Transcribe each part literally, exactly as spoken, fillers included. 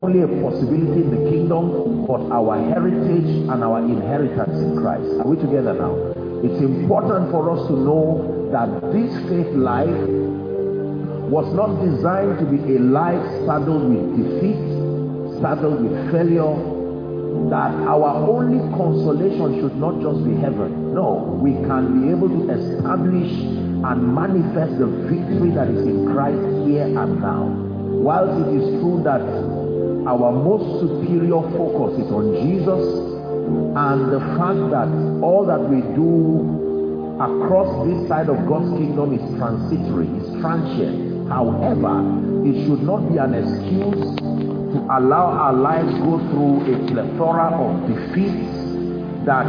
only a possibility in the kingdom, but our heritage and our inheritance in Christ. Are we together now? It's important for us to know that this faith life was not designed to be a life saddled with defeat, saddled with failure, that our only consolation should not just be heaven. No, we can be able to establish and manifest the victory that is in Christ here and now. Whilst it is true that our most superior focus is on Jesus, and the fact that all that we do across this side of God's kingdom is transitory, is transient. However, it should not be an excuse to allow our lives go through a plethora of defeats that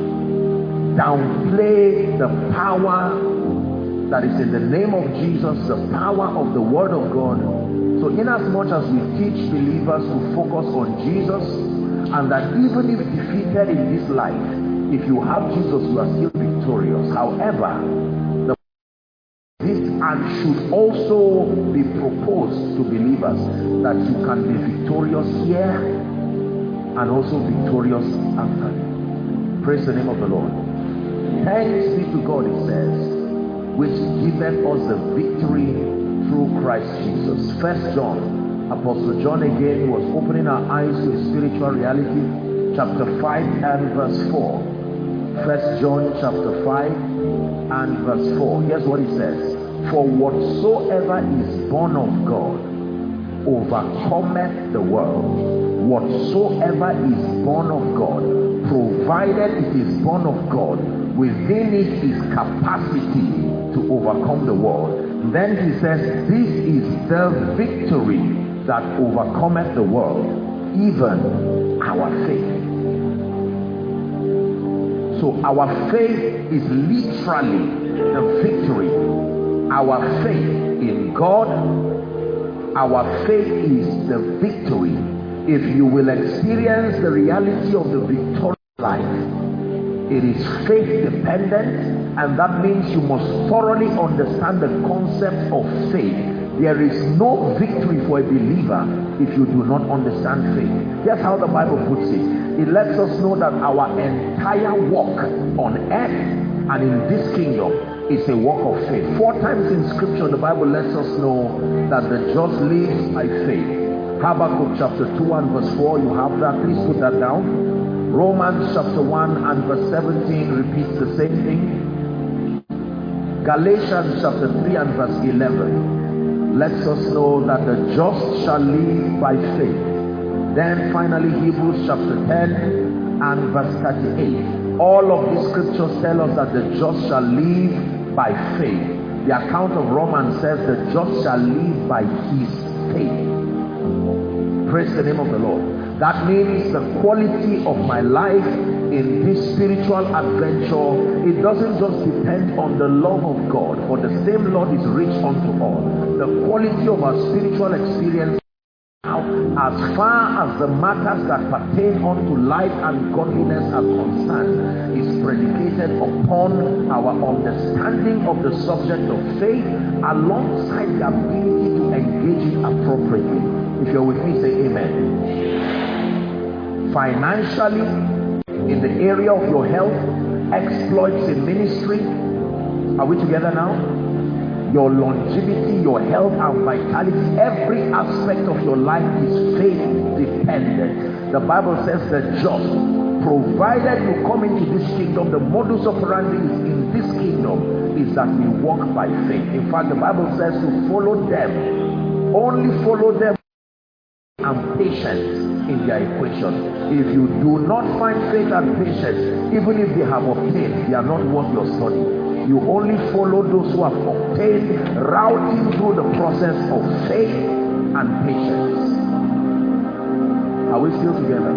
downplay the power that is in the name of Jesus, the power of the Word of God. So inasmuch as we teach believers to focus on Jesus, and that even if defeated in this life, if you have Jesus, you are still victorious. However, the this and should also be proposed to believers that you can be victorious here and also victorious after. Praise the name of the Lord. Thanks be to God, it says, which giveth us the victory through Christ Jesus. First John, Apostle John again was opening our eyes to a spiritual reality. Chapter five and verse four. First John chapter five and verse four. Here's what he says. For whatsoever is born of God overcometh the world. Whatsoever is born of God, provided it is born of God, within it is capacity to overcome the world. Then he says, this is the victory that overcometh the world, even our faith. So our faith is literally the victory. Our faith in God, our faith is the victory. If you will experience the reality of the victorious life, it is faith dependent, and that means you must thoroughly understand the concept of faith. There is no victory for a believer if you do not understand faith. Here's how the Bible puts it. It lets us know that our entire walk on earth and in this kingdom is a walk of faith. Four times in scripture the Bible lets us know that the just lives by faith. Habakkuk chapter two and verse four, you have that, please put that down. Romans chapter one and verse seventeen repeats the same thing. Galatians chapter three and verse eleven lets us know that the just shall live by faith. Then finally Hebrews chapter ten and verse thirty-eight. All of these scriptures tell us that the just shall live by faith. The account of Romans says the just shall live by his faith. Praise the name of the Lord. That means the quality of my life in this spiritual adventure, it doesn't just depend on the love of God, for the same Lord is rich unto all. The quality of our spiritual experience now, as far as the matters that pertain unto life and godliness are concerned, is predicated upon our understanding of the subject of faith alongside the ability to engage it appropriately. If you're with me, say amen. Financially, in the area of your health, exploits in ministry. Are we together now? Your longevity, your health and vitality, every aspect of your life is faith dependent. The Bible says that just, provided you come into this kingdom, the modus operandi in this kingdom is that we walk by faith. In fact, the Bible says to follow them, only follow them and patience in their equation. If you do not find faith and patience, even if they have obtained, they are not worth your study. You only follow those who have obtained, routing through the process of faith and patience. Are we still together?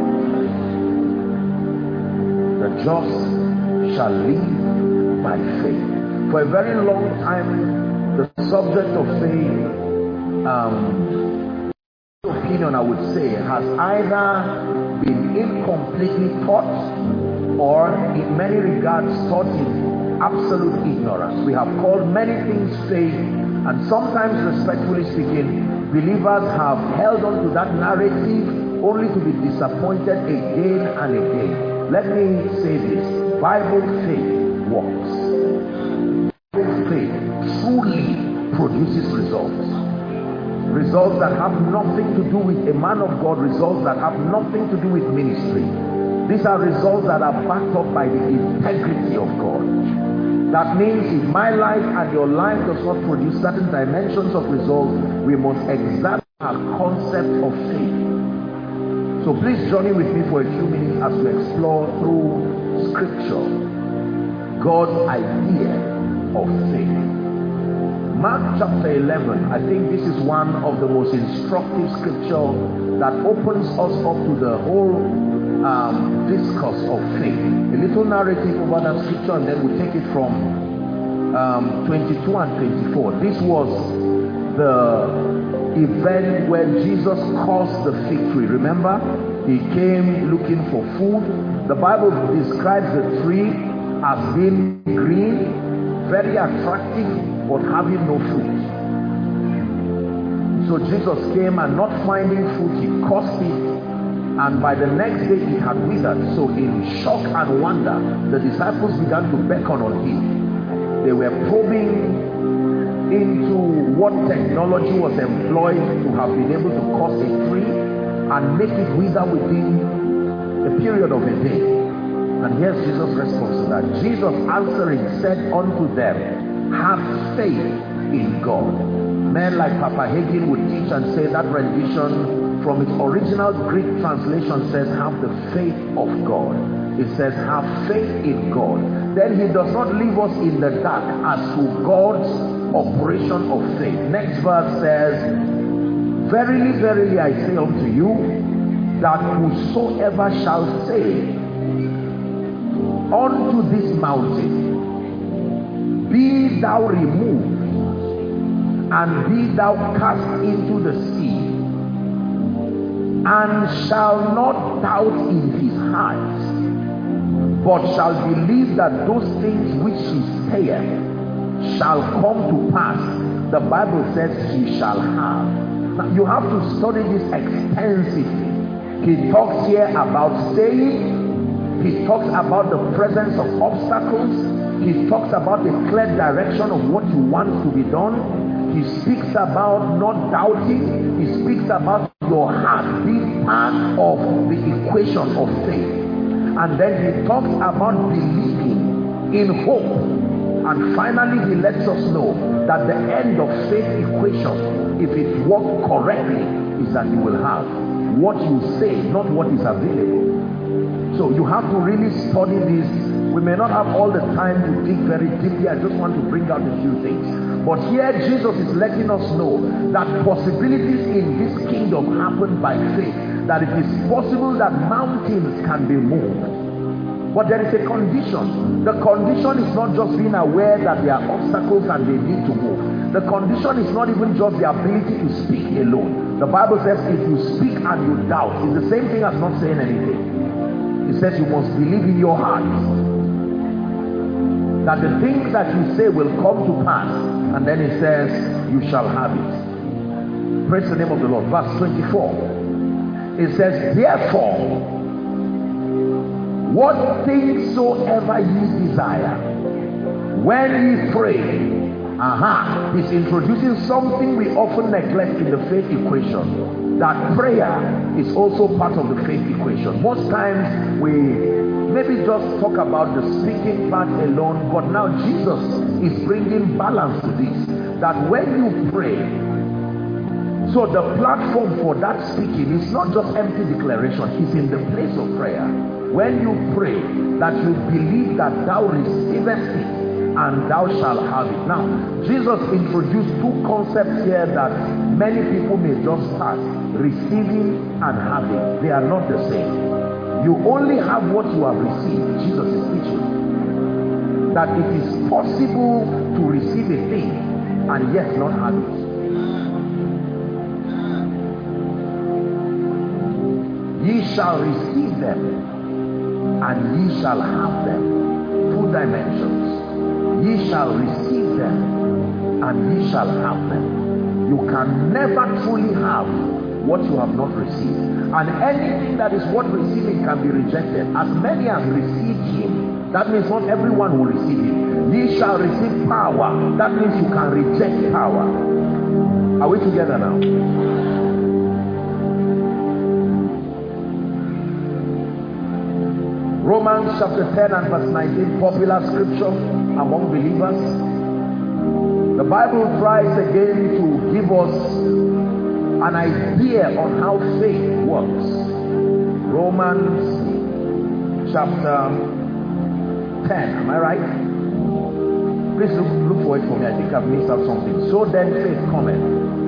The just shall live by faith. For a very long time, the subject of faith, um, opinion I would say, has either been incompletely taught or in many regards taught in absolute ignorance. We have called many things faith, and sometimes, respectfully speaking, believers have held on to that narrative only to be disappointed again and again. Let me say this: Bible faith works. Bible faith truly produces results. Results that have nothing to do with a man of God, results that have nothing to do with ministry. These are results that are backed up by the integrity of God. That means if my life and your life does not produce certain dimensions of results, we must examine our concept of faith. So please journey with me for a few minutes as we explore through scripture God's idea of faith. Mark chapter eleven, I think this is one of the most instructive scripture that opens us up to the whole um, discourse of faith. A little narrative over that scripture, and then we take it from um, twenty-two and twenty-four. This was the event where Jesus caused the fig tree. Remember, he came looking for food. The Bible describes the tree as being green, very attractive, but having no fruit. So Jesus came, and not finding fruit, he cursed it, and by the next day it had withered. So in shock and wonder, the disciples began to beckon on him. They were probing into what technology was employed to have been able to curse a tree and make it wither within a period of a day. And here's Jesus' response to that. Jesus answering said unto them, have faith in God. Men like Papa Hagin would teach and say that rendition from its original Greek translation says, have the faith of God. It says, have faith in God. Then he does not leave us in the dark as to God's operation of faith. Next verse says, verily, verily, I say unto you, that whosoever shall say unto this mountain, be thou removed, and be thou cast into the sea, and shall not doubt in his heart, but shall believe that those things which he saith shall come to pass, the Bible says he shall have. Now you have to study this extensively. He talks here about saying, he talks about the presence of obstacles, he talks about the clear direction of what you want to be done. He speaks about not doubting. He speaks about your heart being part of the equation of faith. And then he talks about believing in hope. And finally he lets us know that the end of faith equation, if it works correctly, is that you will have what you say, not what is available. So you have to really study this. We may not have all the time to dig very deeply. I just want to bring out a few things. But here Jesus is letting us know that possibilities in this kingdom happen by faith. That it is possible that mountains can be moved. But there is a condition. The condition is not just being aware that there are obstacles and they need to move. The condition is not even just the ability to speak alone. The Bible says if you speak and you doubt, it's the same thing as not saying anything. It says you must believe in your heart that the things that you say will come to pass, and then it says you shall have it. Praise the name of the Lord. Verse twenty-four, it says, therefore what things soever ye desire, when ye pray, aha, he's introducing something we often neglect in the faith equation, that prayer is also part of the faith equation. Most times we maybe just talk about the speaking part alone, but now Jesus is bringing balance to this, that when you pray, so the platform for that speaking is not just empty declaration, it's in the place of prayer. When you pray, that you believe that thou receivest it and thou shalt have it. Now Jesus introduced two concepts here that many people may just start: receiving and having. They are not the same. You only have what you have received. Jesus is teaching that it is possible to receive a thing and yet not have it. Ye shall receive them and ye shall have them. Two dimensions. Ye shall receive them and ye shall have them. you can never truly have what you have not received. And anything that is worth receiving can be rejected. As many as receive him, that means not everyone will receive him. Ye shall receive power. That means you can reject power. Are we together now? Romans chapter ten and verse nineteen, popular scripture among believers. The Bible tries again to give us an idea on how faith works. Romans chapter ten, am I right? Please look, look for it for me. I think I've missed out something. So then faith cometh.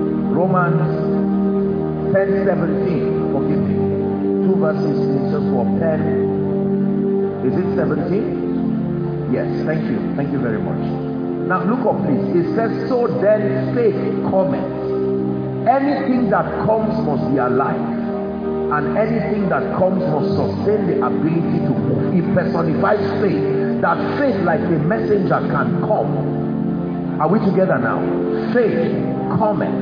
Romans ten seventeen, forgive me. Two verses, it's just for ten. Is it seventeen? Yes, thank you. Thank you very much. Now look up please. It says, so then faith cometh. Anything that comes must be alive. And anything that comes must sustain the ability to move. It personifies faith. That faith like a messenger can come. Are we together now? Faith cometh.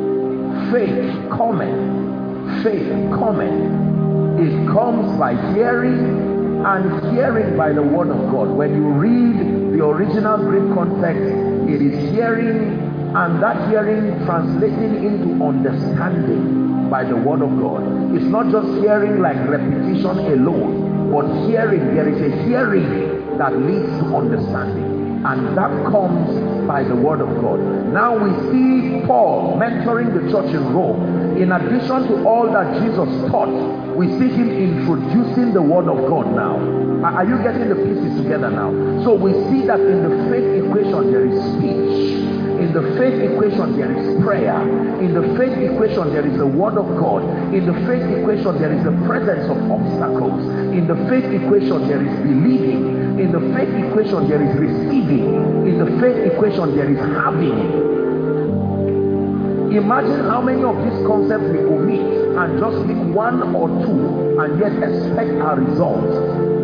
Faith cometh. Faith cometh. It comes by hearing, and hearing by the word of God. When you read the original Greek context, it is hearing, and that hearing translating into understanding by the word of God. It's not just hearing like repetition alone, but hearing, there is a hearing that leads to understanding, and that comes by the word of God. Now we see Paul mentoring the church in Rome. In addition to all that Jesus taught, we see him introducing the word of God now. Are you getting the pieces together now? So we see that in the faith equation there is speech. In the faith equation there is prayer. In the faith equation there is the word of God. In the faith equation there is the presence of obstacles. In the faith equation there is believing. In the faith equation there is receiving. In the faith equation there is having. Imagine how many of these concepts we omit and just pick one or two and yet expect our results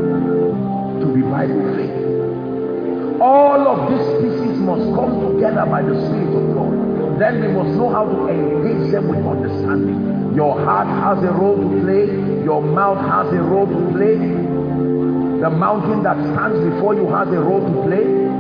to be Bible faith. All of these pieces must come together by the Spirit of God. Then we must know how to engage them with understanding. Your heart has a role to play. Your mouth has a role to play. The mountain that stands before you has a role to play.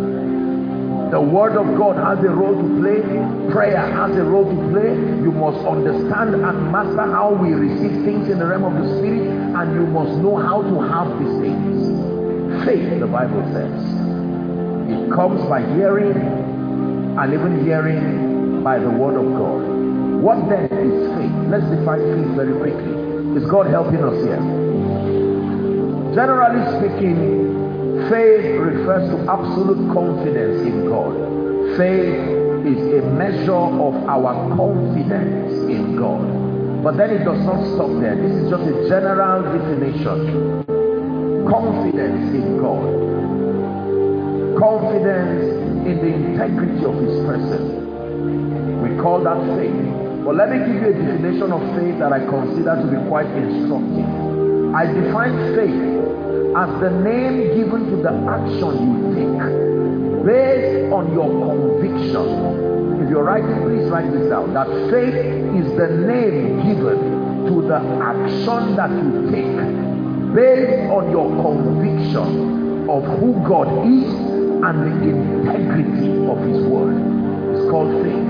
The word of God has a role to play. Prayer has a role to play. You must understand and master how we receive things in the realm of the Spirit, and you must know how to have these things. Faith, the Bible says, it comes by hearing, and even hearing by the word of God. What then is faith? Let's define faith very quickly. Is God helping us here? Generally speaking, faith refers to absolute confidence in God. Faith is a measure of our confidence in God. But then it does not stop there. This is just a general definition. Confidence in God. Confidence in the integrity of his person. We call that faith. But let me give you a definition of faith that I consider to be quite instructive. I define faith as the name given to the action you take based on your conviction. If you're writing, please write this down. That faith is the name given to the action that you take based on your conviction of who God is and the integrity of his word. It's called faith.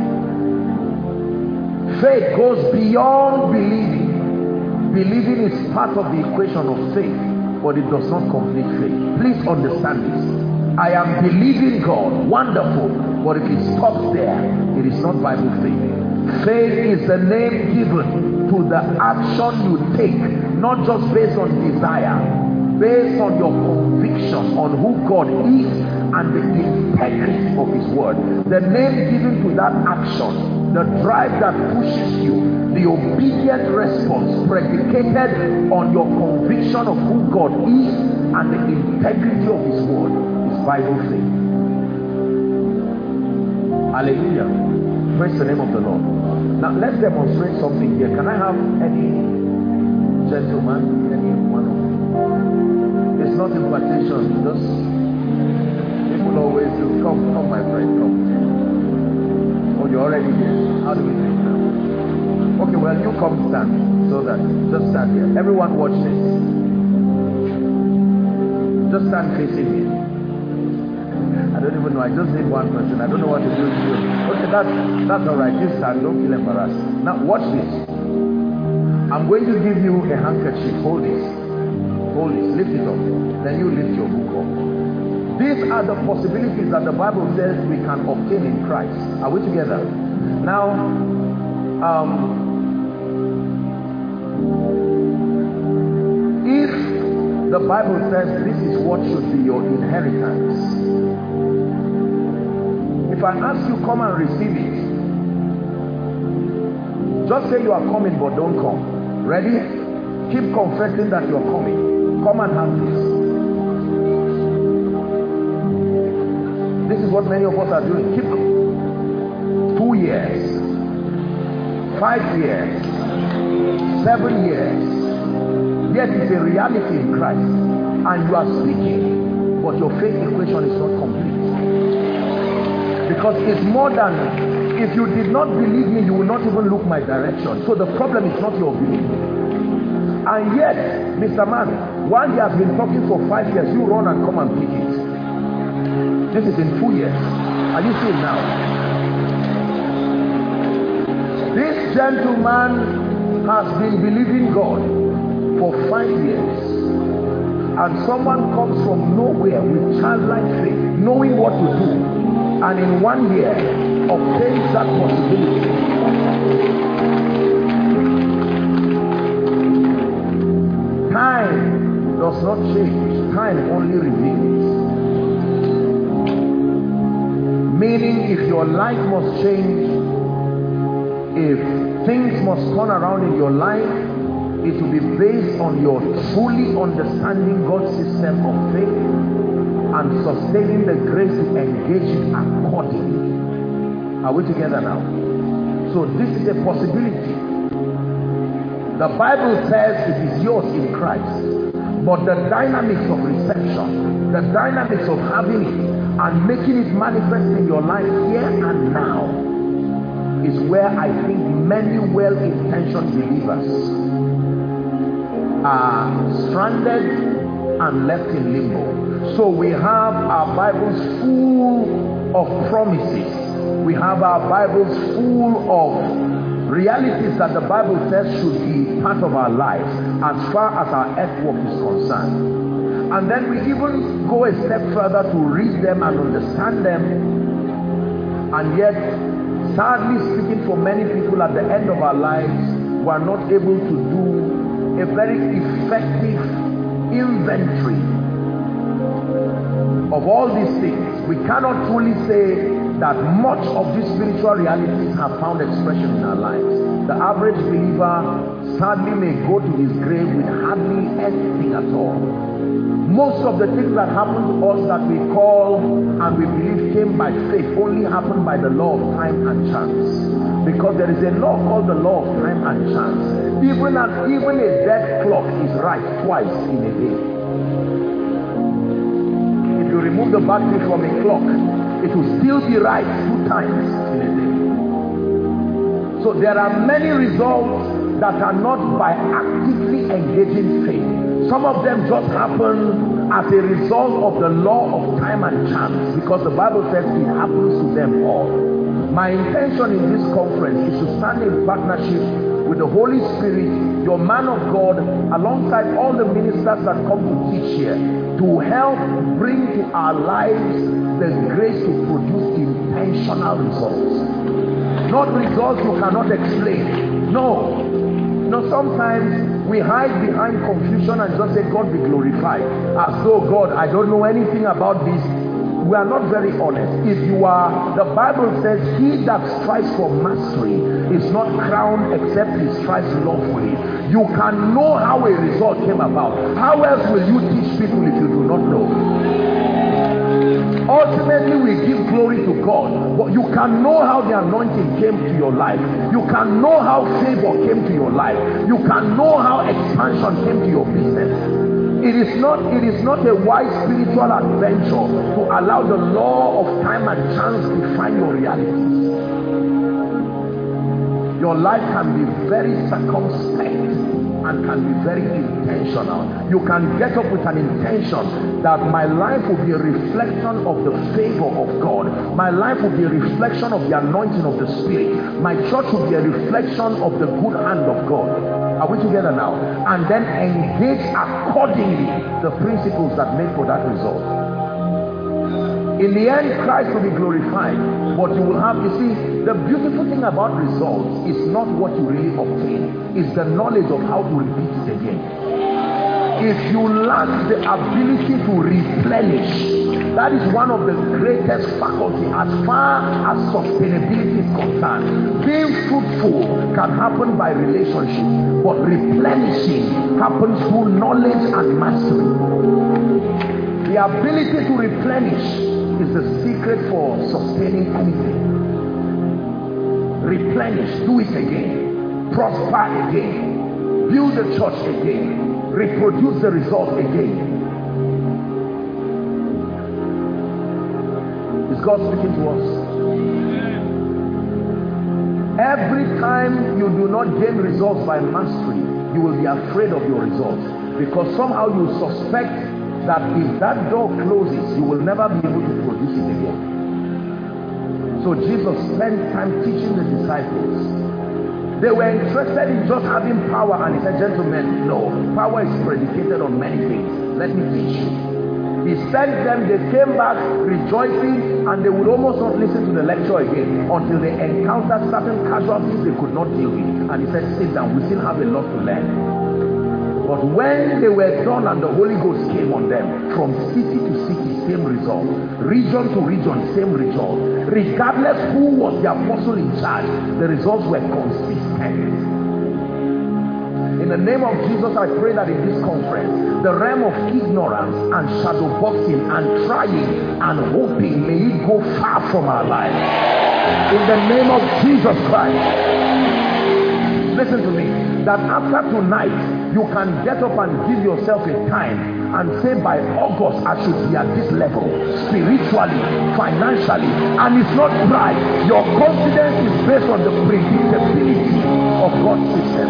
Faith goes beyond believing. Believing is part of the equation of faith, but it does not complete faith. Please understand this. I am believing God, wonderful, but if it stops there, it is not Bible faith. Faith is the name given to the action you take, not just based on desire, based on your conviction on who God is and the integrity of his word. The name given to that action, the drive that pushes you, the obedient response predicated on your conviction of who God is and the integrity of his word is Bible faith. Hallelujah. Praise the name of the Lord. Now let's demonstrate something here. Can I have any gentleman, any one of you? It's not invitation, just people always do. Come, come my friend, come. Oh, you're already there. How do we do it now? Okay, well, you come stand. So that, just stand here. Everyone watch this. Just stand facing me. I don't even know. I just need one person. I don't know what to do with you. Okay, that's, that's all right. You stand. Don't feel embarrassed. Now, watch this. I'm going to give you a handkerchief. Hold this. Hold this. Lift it up. Then you lift your book up. These are the possibilities that the Bible says we can obtain in Christ. Are we together? Now, um, if the Bible says this is what should be your inheritance, if I ask you come and receive it, just say you are coming but don't come. Ready? Keep confessing that you are coming. Come and have this. This is what many of us are doing. Keep two years, five years, seven years. Yet it's a reality in Christ, and you are speaking, but your faith equation is not complete. Because it's more than, if you did not believe me, you will not even look my direction. So the problem is not your belief. And yet, Mister Man, while he has been talking for five years, you run and come and pick it. This is in two years. Are you seeing now? This gentleman has been believing God for five years. And someone comes from nowhere with childlike faith, knowing what to do. And in one year, obtains that possibility. Time does not change. Time only reveals. Meaning, if your life must change, if things must turn around in your life, it will be based on your truly understanding God's system of faith and sustaining the grace to engage it accordingly. Are we together now? So this is a possibility. The Bible says it is yours in Christ, but the dynamics of reception, the dynamics of having it and making it manifest in your life here and now is where I think many well-intentioned believers are stranded and left in limbo. So we have our Bibles full of promises. We have our Bibles full of realities that the Bible says should be part of our lives as far as our earth work is concerned. And then we even go a step further to read them and understand them. And yet, sadly speaking, for many people at the end of our lives, we are not able to do a very effective inventory of all these things. We cannot truly say that much of these spiritual realities have found expression in our lives. The average believer sadly may go to his grave with hardly anything at all. Most of the things that happen to us that we call and we believe came by faith only happen by the law of time and chance. Because there is a law called the law of time and chance. Even, an, even a dead clock is right twice in a day. If you remove the battery from a clock, it will still be right two times in a day. So there are many results that are not by actively engaging faith. Some of them just happen as a result of the law of time and chance, because the Bible says it happens to them all. My intention in this conference is to stand in partnership with the Holy Spirit, your man of God, alongside all the ministers that come to teach here, to help bring to our lives the grace to produce intentional results. Not results you cannot explain. No. No, sometimes we hide behind confusion and just say, God be glorified. As though, God, I don't know anything about this. We are not very honest. If you are, the Bible says, he that strives for mastery is not crowned except he strives lawfully. You can know how a result came about. How else will you teach people if you do not know? Ultimately, we give glory to God, but you can know how the anointing came to your life. You can know how favor came to your life. You can know how expansion came to your business. It is not, it is not a wise spiritual adventure to allow the law of time and chance define your realities. Your life can be very circumspect and can be very intentional. You can get up with an intention that my life will be a reflection of the favor of God. My life will be a reflection of the anointing of the Spirit. My church will be a reflection of the good hand of God. Are we together now? And then engage accordingly the principles that make for that result. In the end, Christ will be glorified. But you will have, you see, the beautiful thing about results is not what you really obtain. It's the knowledge of how to repeat it again. If you lack the ability to replenish, that is one of the greatest faculty as far as sustainability is concerned. Being fruitful can happen by relationship, but replenishing happens through knowledge and mastery. The ability to replenish is the secret for sustaining anything. Replenish, do it again, prosper again, build the church again, reproduce the result again. Is God speaking to us? Every time you do not gain results by mastery, you will be afraid of your results, because somehow you suspect that if that door closes, you will never be able to produce it again. So Jesus spent time teaching the disciples. They were interested in just having power, and he said, gentlemen, no, power is predicated on many things. Let me teach you. He sent them, they came back rejoicing, and they would almost not listen to the lecture again until they encountered certain casualties they could not deal with. And he said, sit down, we still have a lot to learn. But when they were done and the Holy Ghost came on them, from city to city, same result. Region to region, same result. Regardless who was the apostle in charge, the results were consistent. In the name of Jesus, I pray that in this conference, the realm of ignorance and shadow boxing and trying and hoping, may it go far from our lives. In the name of Jesus Christ. Listen to me, that after tonight, you can get up and give yourself a time and say, by August I should be at this level, spiritually, financially. And it's not pride. Your confidence is based on the predictability of God's system.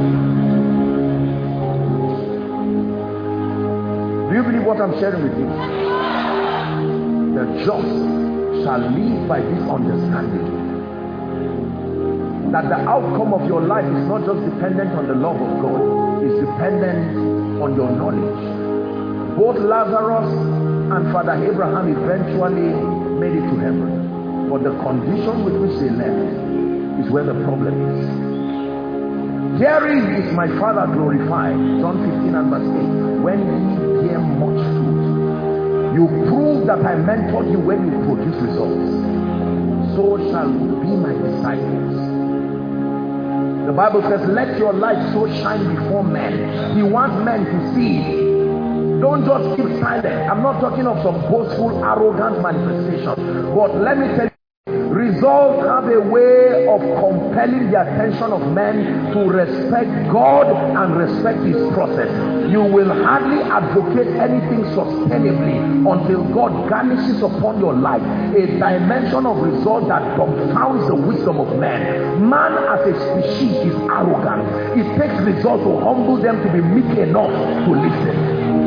Do you believe what I'm sharing with you? The just shall live by this understanding, that the outcome of your life is not just dependent on the love of God, it's dependent on your knowledge. Both Lazarus and Father Abraham eventually made it to heaven, but the condition with which they left is where the problem is. Herein is my Father glorified, John fifteen and verse eight, when ye bear much fruit. You prove that I mentored you when you produce results. So shall you be my disciples. The Bible says, let your light so shine before men. He wants men to see it. Don't just keep silent. I'm not talking of some boastful, arrogant manifestation. But let me tell you, results have a way of compelling the attention of men to respect God and respect his process. You will hardly advocate anything sustainably until God garnishes upon your life a dimension of result that confounds the wisdom of man. Man as a species is arrogant. It takes result to humble them to be meek enough to listen.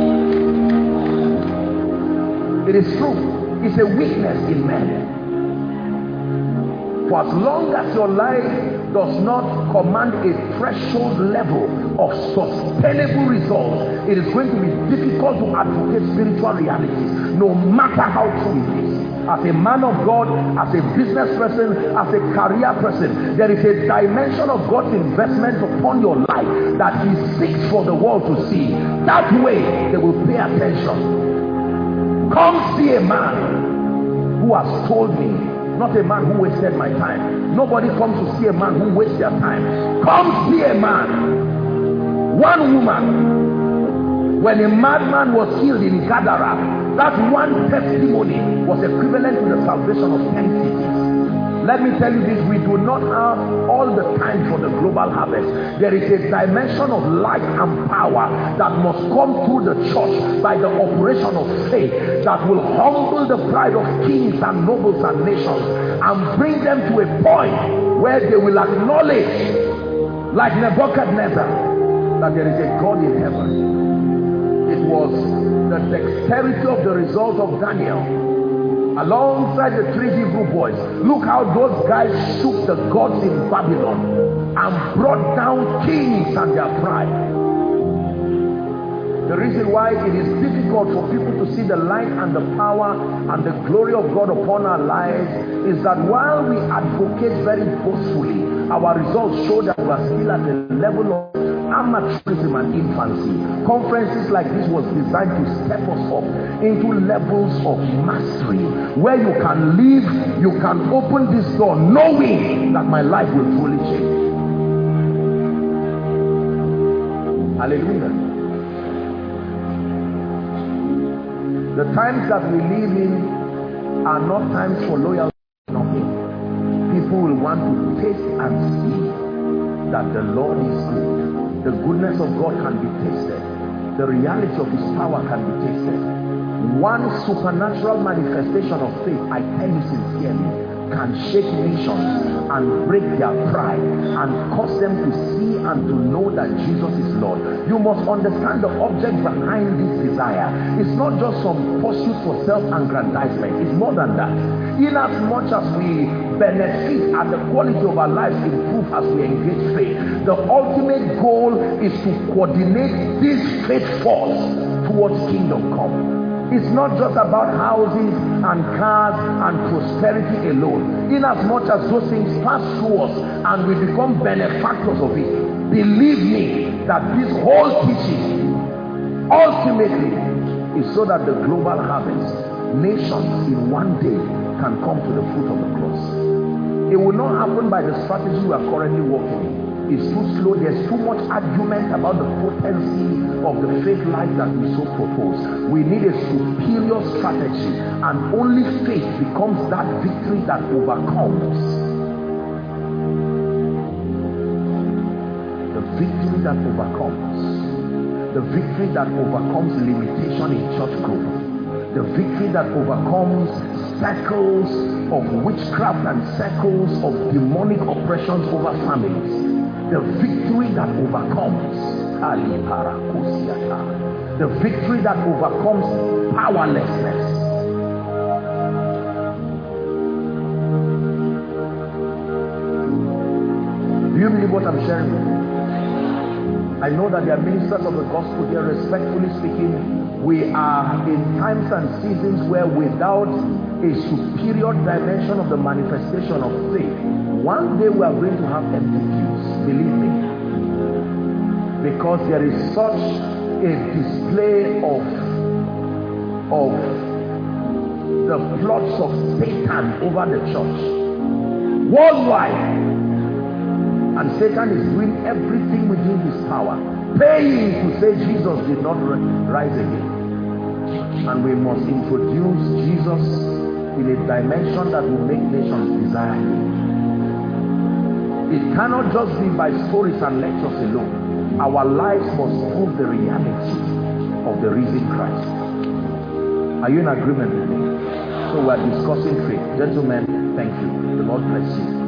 It is true. It's a weakness in men. For as long as your life does not command a threshold level of sustainable results, it is going to be difficult to advocate spiritual realities, no matter how true it is. As a man of God, as a business person, as a career person, there is a dimension of God's investment upon your life that he seeks for the world to see. That way, they will pay attention. Come see a man who has told me, not a man who wasted my time. Nobody comes to see a man who wastes their time. Come see a man. One woman, when a madman was killed in Gadara, that one testimony was equivalent to the salvation of ten cities. let me tell you this, we do not have all the time for the global harvest. There is a dimension of light and power that must come through the church by the operation of faith that will humble the pride of kings and nobles and nations and bring them to a point where they will acknowledge, like Nebuchadnezzar, that there is a God in heaven. It was the dexterity of the result of Daniel alongside the three Hebrew boys. Look how those guys shook the gods in Babylon and brought down kings and their pride. The reason why it is difficult for people to see the light and the power and the glory of God upon our lives is that while we advocate very boastfully, our results show that we are still at the level of amateurism and infancy. Conferences like this was designed to step us up into levels of mastery where you can live, you can open this door knowing that my life will fully change. Hallelujah. The times that we live in are not times for loyalty. Nothing. People will want to taste and see that the Lord is good. The goodness of God can be tasted. The reality of his power can be tasted. One supernatural manifestation of faith, I tell you sincerely, can shake nations and break their pride and cause them to see and to know that Jesus is Lord. You must understand the object behind this desire. It's not just some pursuit for self-aggrandizement. It's more than that. In as much as we benefit and the quality of our lives improve as we engage faith, the ultimate goal is to coordinate this faith force towards kingdom come. It's not just about houses and cars and prosperity alone. In as much as those things pass through us and we become benefactors of it, believe me that this whole teaching ultimately is so that the global harvest, nations in one day can come to the foot of the cross. It will not happen by the strategy we are currently working in. It's too slow. There's too much argument about the potency of the faith life that we so propose. We need a superior strategy, and only faith becomes that victory that overcomes. The victory that overcomes. The victory that overcomes limitation in church growth. The victory that overcomes circles of witchcraft and circles of demonic oppressions over families. The victory that overcomes the victory that overcomes powerlessness. Do you believe what I'm sharing with you? I know that there are ministers of the gospel here. Respectfully speaking, we are in times and seasons where without a superior dimension of the manifestation of faith, one day we are going to have empty pews, believe me, because there is such a display of of the plots of Satan over the church worldwide, and Satan is doing everything within his power, paying to say Jesus did not rise again. And we must introduce Jesus in a dimension that will make nations desire him. It cannot just be by stories and lectures alone. Our lives must prove the reality of the risen Christ. Are you in agreement with me? So we are discussing faith. Gentlemen, thank you. The Lord bless you.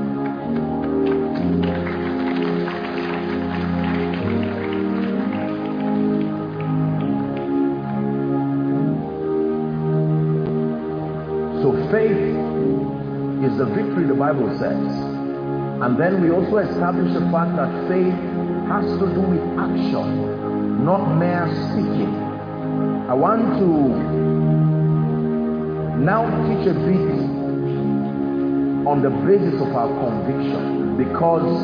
So faith is the victory the Bible says. And then we also establish the fact that faith has to do with action, not mere speaking. I want to now teach a bit on the basis of our conviction, because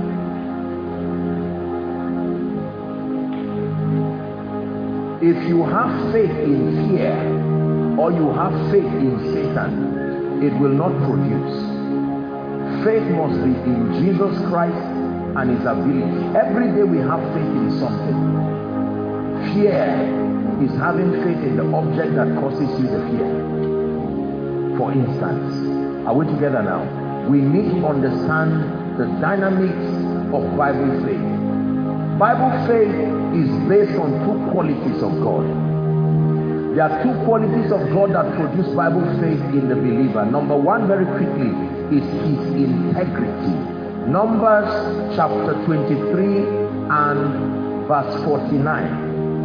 if you have faith in fear or you have faith in Satan, it will not produce. Faith must be in Jesus Christ and his ability. Every day we have faith in something. Fear is having faith in the object that causes you the fear. For instance, are we together now? we need to understand the dynamics of Bible faith. Bible faith is based on two qualities of God. There are two qualities of God that produce Bible faith in the believer. Number one, very quickly, is his integrity. Numbers chapter twenty-three and verse forty-nine.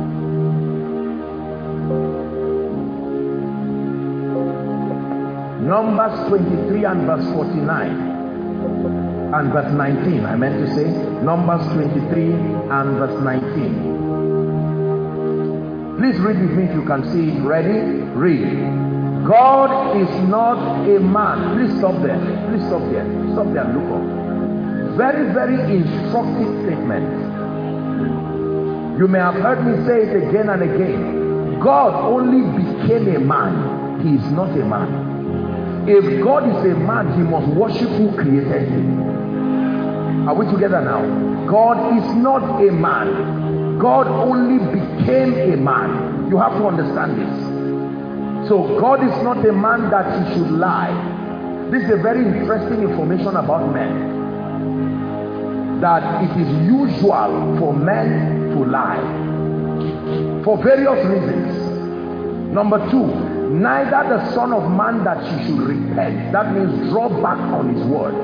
Numbers twenty-three and verse forty-nine. And verse nineteen, I meant to say. Numbers twenty-three and verse nineteen. Please read with me if you can see it. Ready? Read. God is not a man. Please stop there. Please stop there. Stop there and look up. Very, very instructive statement. You may have heard me say it again and again. God only became a man. He is not a man. If God is a man, he must worship who created him. Are we together now? God is not a man. God only became a man. You have to understand this. So God is not a man that he should lie. This is a very interesting information about men. That it is usual for men to lie. For various reasons. Number two, neither the Son of Man that he should repent. That means draw back on his word.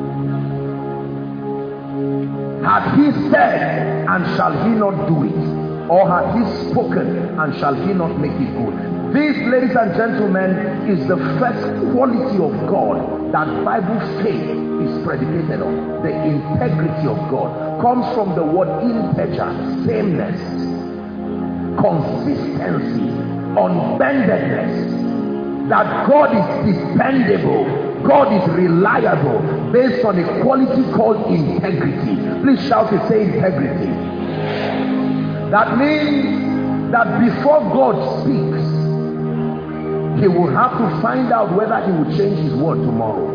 Had he said, and shall he not do it? Or had he spoken, and shall he not make it good? This, ladies and gentlemen, is the first quality of God that Bible faith is predicated on. The integrity of God comes from the word integer, sameness, consistency, unbendedness. That God is dependable. God is reliable based on a quality called integrity. Please shout it, say integrity. That means that before God speaks, he will have to find out whether he will change his word tomorrow.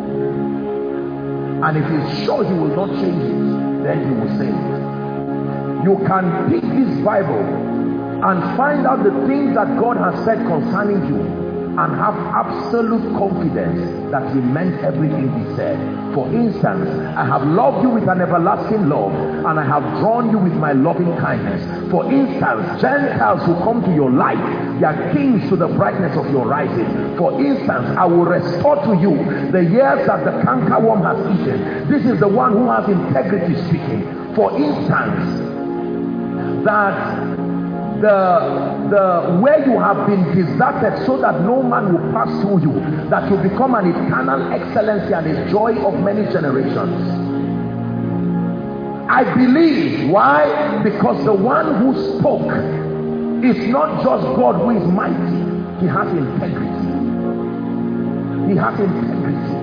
And if he's sure he will not change it, then he will say it. You can pick this Bible and find out the things that God has said concerning you, and have absolute confidence that he meant everything he said. For instance, I have loved you with an everlasting love, and I have drawn you with my loving kindness. For instance, Gentiles who come to your light, they are kings to the brightness of your rising. For instance, I will restore to you the years that the cankerworm has eaten. This is the one who has integrity speaking. For instance, that The, the where you have been deserted so that no man will pass through you, that you become an eternal excellency and a joy of many generations. I believe. Why? Because the one who spoke is not just God who is mighty. He has integrity. He has integrity.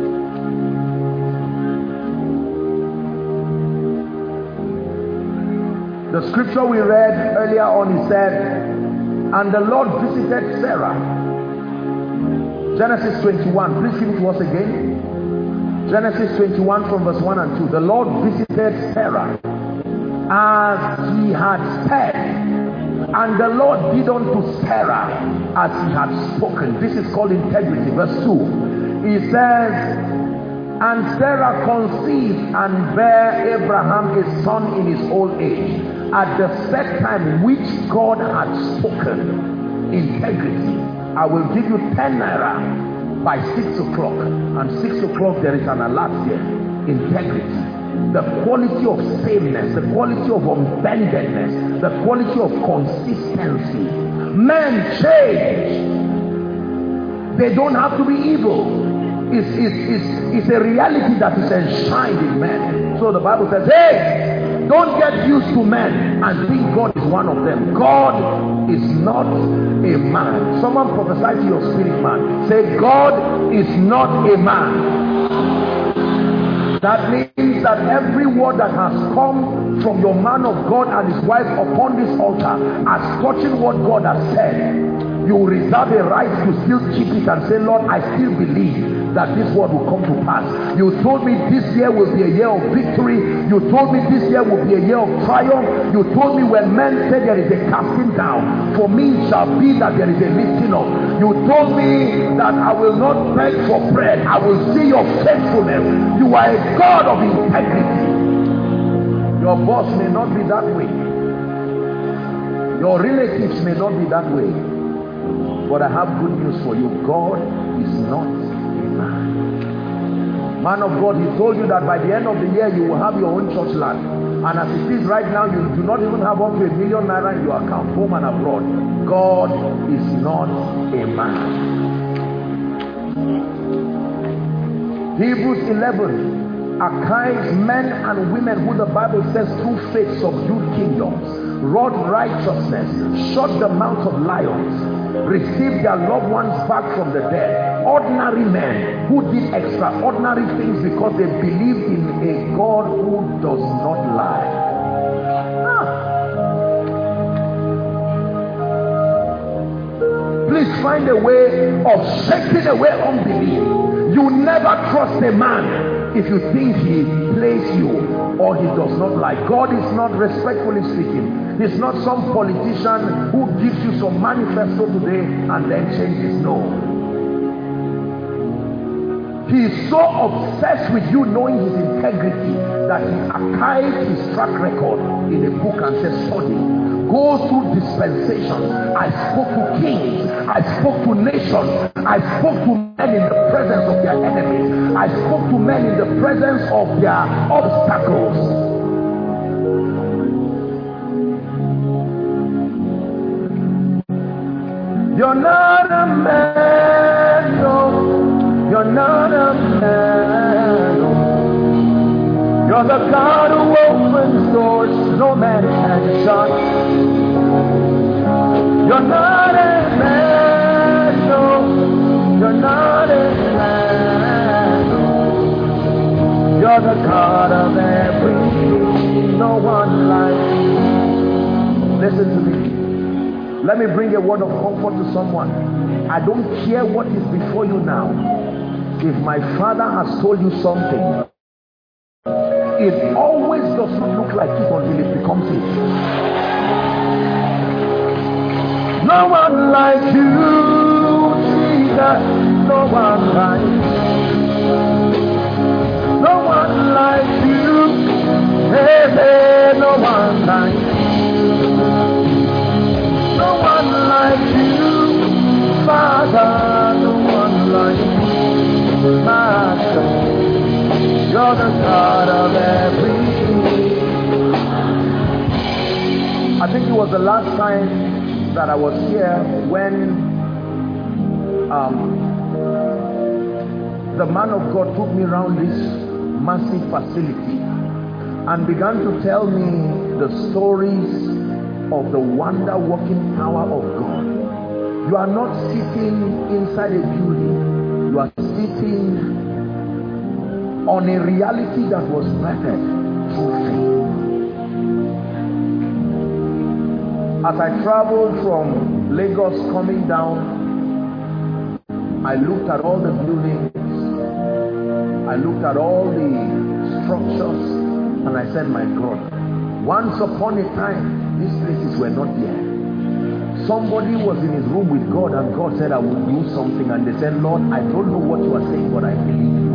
The scripture we read earlier on, he said, and the Lord visited Sarah. Genesis twenty-one. Please give it to us again. Genesis twenty-one from verse one and two. The Lord visited Sarah as he had said, and the Lord did unto Sarah as he had spoken. This is called integrity. Verse two. He says, and Sarah conceived and bare Abraham a son in his old age, at the set time which God had spoken. Integrity. I will give you ten naira by six o'clock, and six o'clock there is an alert here. Integrity. The quality of sameness, the quality of unbendedness, the quality of consistency. Men change. They don't have to be evil. It's, it's, it's, it's a reality that is enshrined in men. So the Bible says, hey, don't get used to men and think God is one of them. God is not a man. Someone prophesy to your spirit man. Say, God is not a man. That means that every word that has come from your man of God and his wife upon this altar as touching what God has said, you reserve a right to still keep it and say, Lord, I still believe that this word will come to pass. You told me this year will be a year of victory. You told me this year will be a year of triumph. You told me when men say there is a casting down, for me it shall be that there is a lifting up. You told me that I will not beg for bread. I will see your faithfulness. You are a God of integrity. Your boss may not be that way. Your relatives may not be that way. But I have good news for you. God is not a man. Man of God, he told you that by the end of the year you will have your own church land. And as it is right now, you do not even have up to a million naira in your account, home and abroad. God is not a man. Hebrews eleven. Archives men and women who the Bible says through faith subdued kingdoms, wrought righteousness, shut the mouths of lions, received their loved ones back from the dead. Ordinary men who did extraordinary things because they believed in a God who does not lie. Ah. Please find a way of shaking away unbelief. You never trust a man if you think he plays you or he does not lie. God is not, respectfully speaking, he's not some politician who gives you some manifesto today and then changes. No. He is so obsessed with you knowing his integrity that he archived his track record in a book and says, study. Go through dispensations. I spoke to kings. I spoke to nations. I spoke to men in the presence of their enemies. I spoke to men in the presence of their obstacles. You're not a man, no. You're not a man, no. You're the God who opens doors no man can shut. You're not a man, no. You're not a man, no. You're the God of everything, no one like you. Listen to me. Let me bring a word of comfort to someone. I don't care what is before you now. If my Father has told you something, it always does not look like it until it becomes it. No one like you, Jesus. No one like you. No one like you. Hey, hey, no one like you. No one like you, Father. No one like you, Master. You're the God of everything. I think it was the last time that I was here when um, the man of God took me around this massive facility and began to tell me the stories of the wonder-working power of God. You are not sitting inside a building. You are sitting on a reality that was birthed through faith. As I traveled from Lagos coming down, I looked at all the buildings, I looked at all the structures, and I said, my God, once upon a time, these places were not there. Somebody was in his room with God, and God said, I will do something. And they said, Lord, I don't know what you are saying, but I believe you.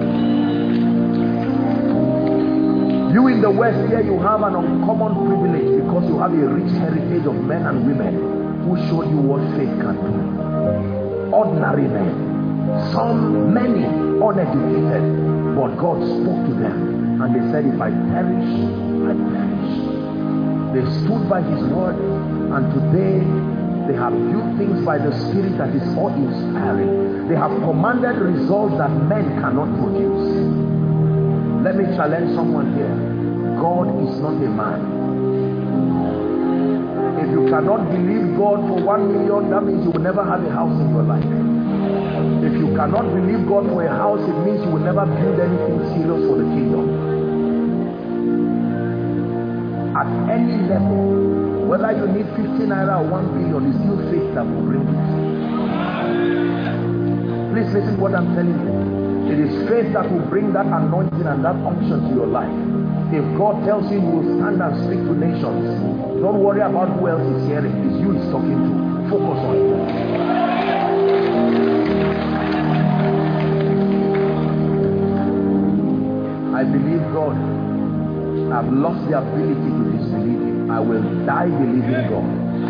You in the West here, you have an uncommon privilege because you have a rich heritage of men and women who showed you what faith can do. Ordinary men, some, many, uneducated, but God spoke to them and they said, if I perish, I perish. They stood by his word, and today they have viewed things by the Spirit that is awe-inspiring. They have commanded results that men cannot produce. Let me challenge someone here. God is not a man. If you cannot believe God for one million, that means you will never have a house in your life. If you cannot believe God for a house, it means you will never build anything serious for the kingdom. At any level, whether you need fifty naira or one billion, it's still faith that will bring it. Please listen to what I'm telling you. It is faith that will bring that anointing and that unction to your life. If God tells you you will stand and speak to nations, don't worry about who else is hearing. It's you he's talking to. Focus on it. I believe God. I've lost the ability to disbelieve him. I will die believing God.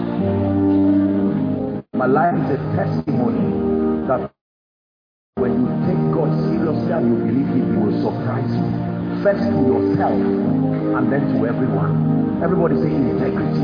My life is a testimony that when you take God seriously and you believe him, he will surprise you. First to yourself and then to everyone. Everybody say integrity.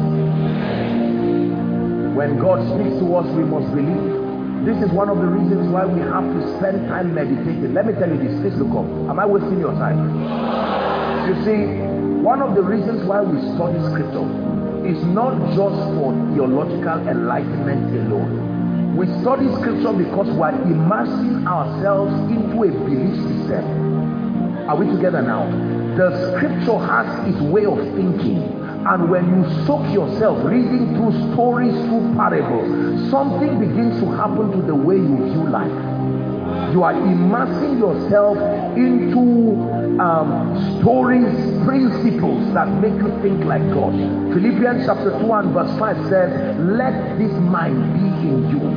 When God speaks to us, we must believe. This is one of the reasons why we have to spend time meditating. Let me tell you this. Please look up. Am I wasting your time? You see, one of the reasons why we study scripture is not just for theological enlightenment alone. We study scripture because we are immersing ourselves into a belief system. Are we together now? The scripture has its way of thinking, and when you soak yourself reading through stories, through parables, something begins to happen to the way you view life. You are immersing yourself into um, stories, principles that make you think like God. Philippians chapter two and verse five says, let this mind be in you.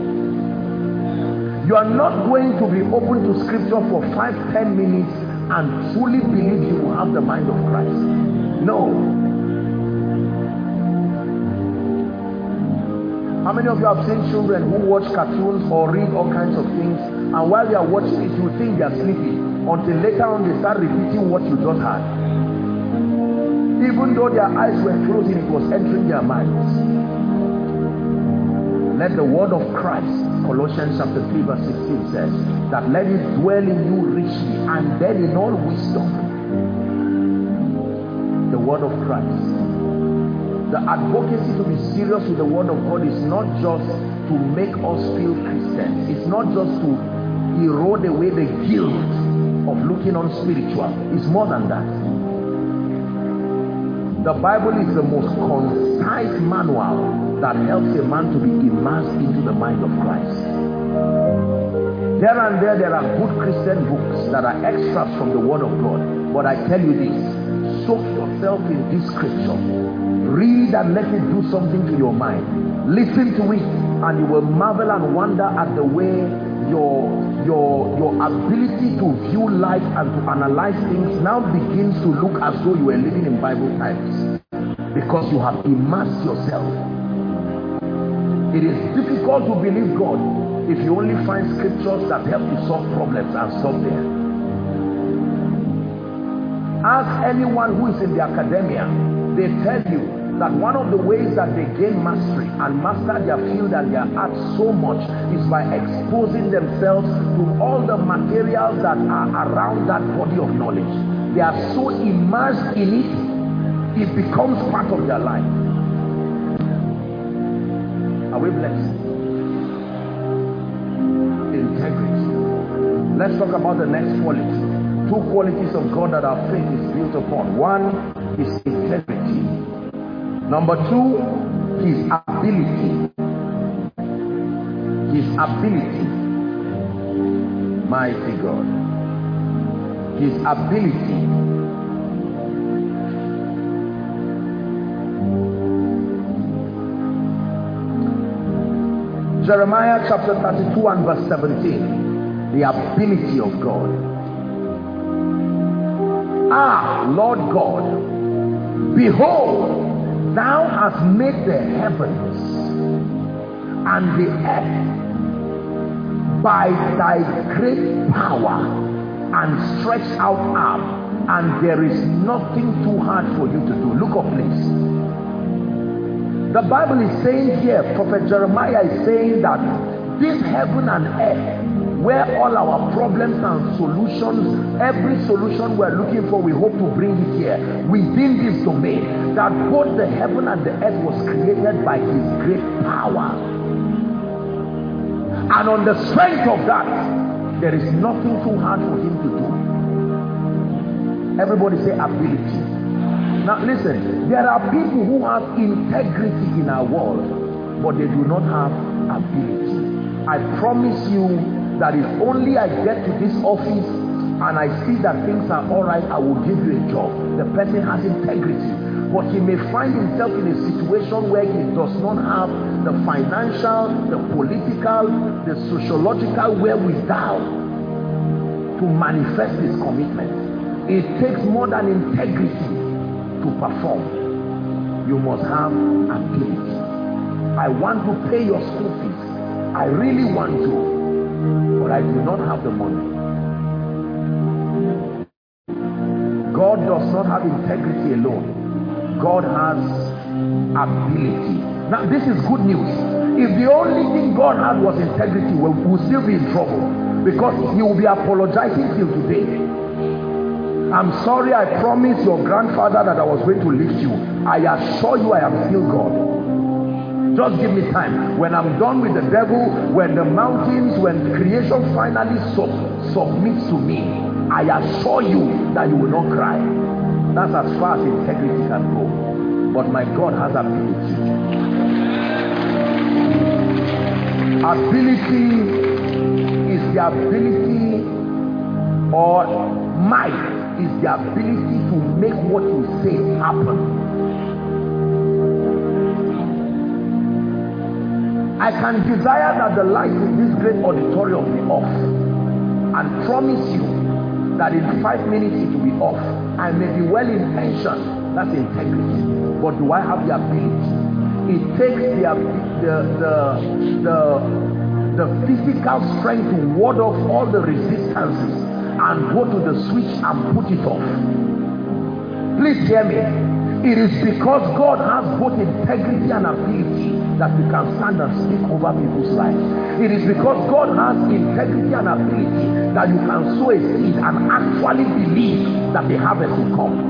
You are not going to be open to scripture for five, ten minutes and truly believe you will have the mind of Christ. No. How many of you have seen children who watch cartoons or read all kinds of things, and while they are watching it, you think they are sleeping, until later on they start repeating what you just heard. Even though their eyes were closing, it was entering their minds. Let the word of Christ, Colossians chapter three verse sixteen says, that let it dwell in you richly, and then in all wisdom. The word of Christ. The advocacy to be serious with the word of God is not just to make us feel Christians. It's not just to erode away the guilt of looking unspiritual. It's more than that. The Bible is the most concise manual that helps a man to be immersed into the mind of Christ. Here and there, there are good Christian books that are extracts from the word of God. But I tell you this, soak yourself in this scripture. Read and let it do something to your mind. Listen to it and you will marvel and wonder at the way your, your, your ability to view life and to analyze things now begins to look as though you were living in Bible times. Because you have immersed yourself. It is difficult to believe God if you only find scriptures that help you solve problems and stop there. Ask anyone who is in the academia, they tell you that one of the ways that they gain mastery and master their field and their art so much is by exposing themselves to all the materials that are around that body of knowledge. They are so immersed in it, it becomes part of their life. Are we blessed? Integrity. Let's talk about the next quality. Two qualities of God that our faith is built upon. One is integrity. Number two, his ability. His ability. Mighty God. His ability. Jeremiah chapter thirty-two and verse seventeen. The ability of God. Ah, Lord God, behold, thou hast made the heavens and the earth by thy great power and stretched out arm, and there is nothing too hard for you to do. Look up, please. The Bible is saying here, Prophet Jeremiah is saying that this heaven and earth, where all our problems and solutions, every solution we're looking for, we hope to bring it here, within this domain, that both the heaven and the earth was created by his great power. And on the strength of that, there is nothing too hard for him to do. Everybody say ability. Now listen, there are people who have integrity in our world, but they do not have ability. I promise you, that if only I get to this office and I see that things are all right, I will give you a job. The person has integrity, but he may find himself in a situation where he does not have the financial, the political, the sociological wherewithal to manifest his commitment. It takes more than integrity to perform. You must have ability. I want to pay your school fees. I really want to, but I do not have the money. God does not have integrity alone. God has ability. Now this is good news. If the only thing God had was integrity, we'll, we'll still be in trouble, because he will be apologizing till today. I'm sorry, I promised your grandfather that I was going to lift you. I assure you I am still God. Just give me time. When I'm done with the devil, when the mountains, when creation finally sub submits to me, I assure you that you will not cry. That's as far as integrity can go. But my God has ability. Ability is the ability, or might is the ability to make what you say happen. I can desire that the light in this great auditorium be off and promise you that in five minutes it will be off. I may be well intentioned, that's integrity, but do I have the ability? It takes the the the the, the physical strength to ward off all the resistances and go to the switch and put it off. Please hear me. It is because God has both integrity and ability that we can stand and speak over people's lives. It is because God has integrity and ability that you can sow a seed and actually believe that the harvest will come.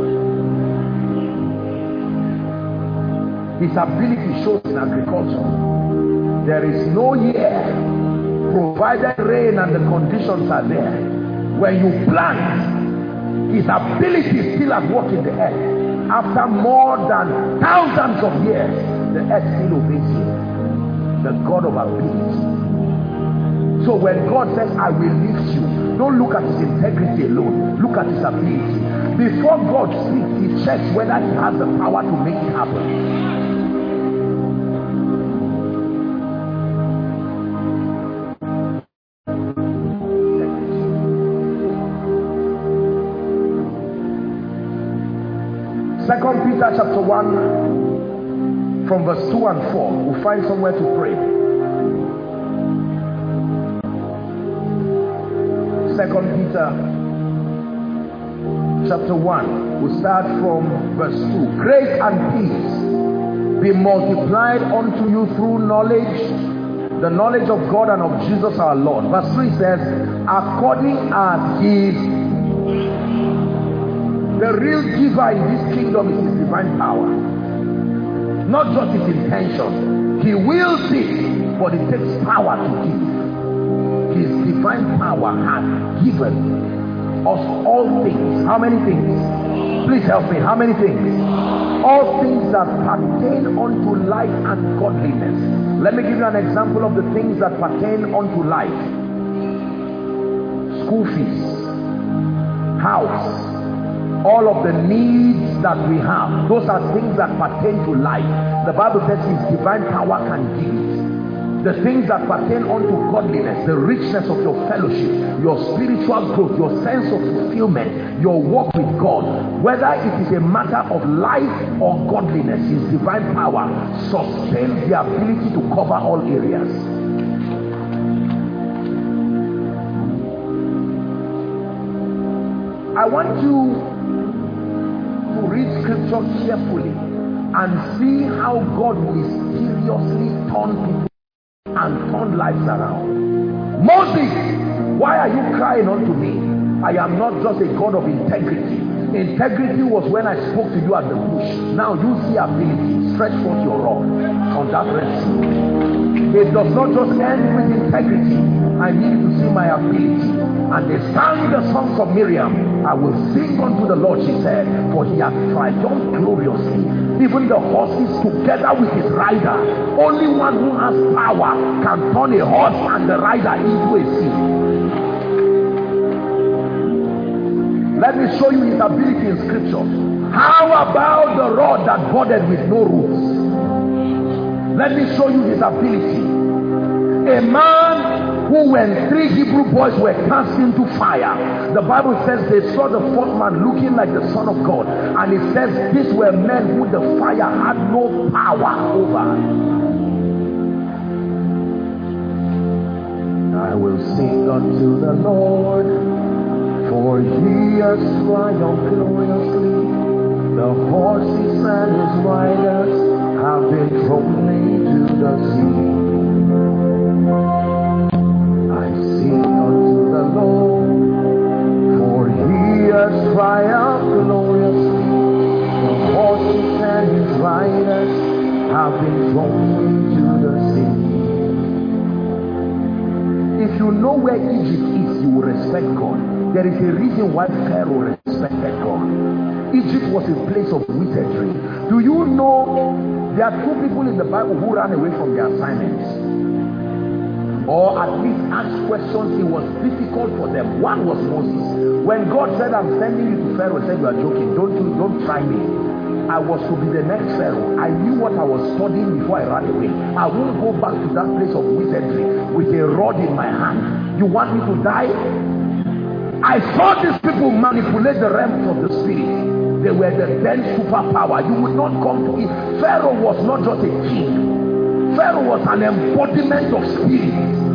His ability shows in agriculture. There is no year, provided rain and the conditions are there, when you plant, his ability is still at work in the earth. After more than thousands of years, the earth still obeys him, the God of ability. So when God says, I will lift you, don't look at his integrity alone, look at his ability. Before God speaks, he checks whether he has the power to make it happen. Second Peter chapter one from verse two and four. We'll find somewhere to pray. Second Peter chapter one. We'll start from verse two. Grace and peace be multiplied unto you through knowledge, the knowledge of God and of Jesus our Lord. Verse three says, according as his... The real giver in this kingdom is his divine power, not just his intention. He wills it, but it takes power to give. His divine power has given us all things. How many things? Please help me. How many things? All things that pertain unto life and godliness. Let me give you an example of the things that pertain unto life. School fees, house, all of the needs that we have, those are things that pertain to life. The Bible says his divine power can give it. The things that pertain unto godliness, the richness of your fellowship, your spiritual growth, your sense of fulfillment, your walk with God, whether it is a matter of life or godliness, his divine power sustains the ability to cover all areas. I want you to read scripture carefully and see how God mysteriously turn people and turn lives around. Moses, why are you crying unto me? I am not just a God of integrity. Integrity was when I spoke to you at the bush. Now you see ability. Stretch forth your rod on that Red Sea. It does not just end with integrity. I need to see my ability. And they sang the songs of Miriam. I will sing unto the Lord, she said, for he hath triumphed gloriously. even the horses together with his rider. Only one who has power can turn a horse and the rider into a sea. Let me show you his ability in scripture. How about the rod that budded with no roots? Let me show you his ability. A man who, when three Hebrew boys were cast into fire, the Bible says they saw the fourth man looking like the Son of God, and it says these were men who the fire had no power over. I will sing unto the Lord, for he has triumphed gloriously. The horses and his riders have been thrown into the sea. Sing unto the Lord, for he has triumphed gloriously. The horses and his riders have been thrown into the sea. If you know where Egypt is, you will respect God. There is a reason why Pharaoh respected God. Egypt was a place of wizardry. Do you know there are two people in the Bible who ran away from their assignments? Or at least ask questions. It was difficult for them. One was Moses. When God said, I'm sending you to Pharaoh, he said, you are joking. Don't you, don't try me. I was to be the next Pharaoh. I knew what I was studying before I ran away. I won't go back to that place of wizardry with a rod in my hand. You want me to die? I saw these people manipulate the realms of the spirit. They were the then superpower. You would not come to it. Pharaoh was not just a king. Pharaoh was an embodiment of spirit.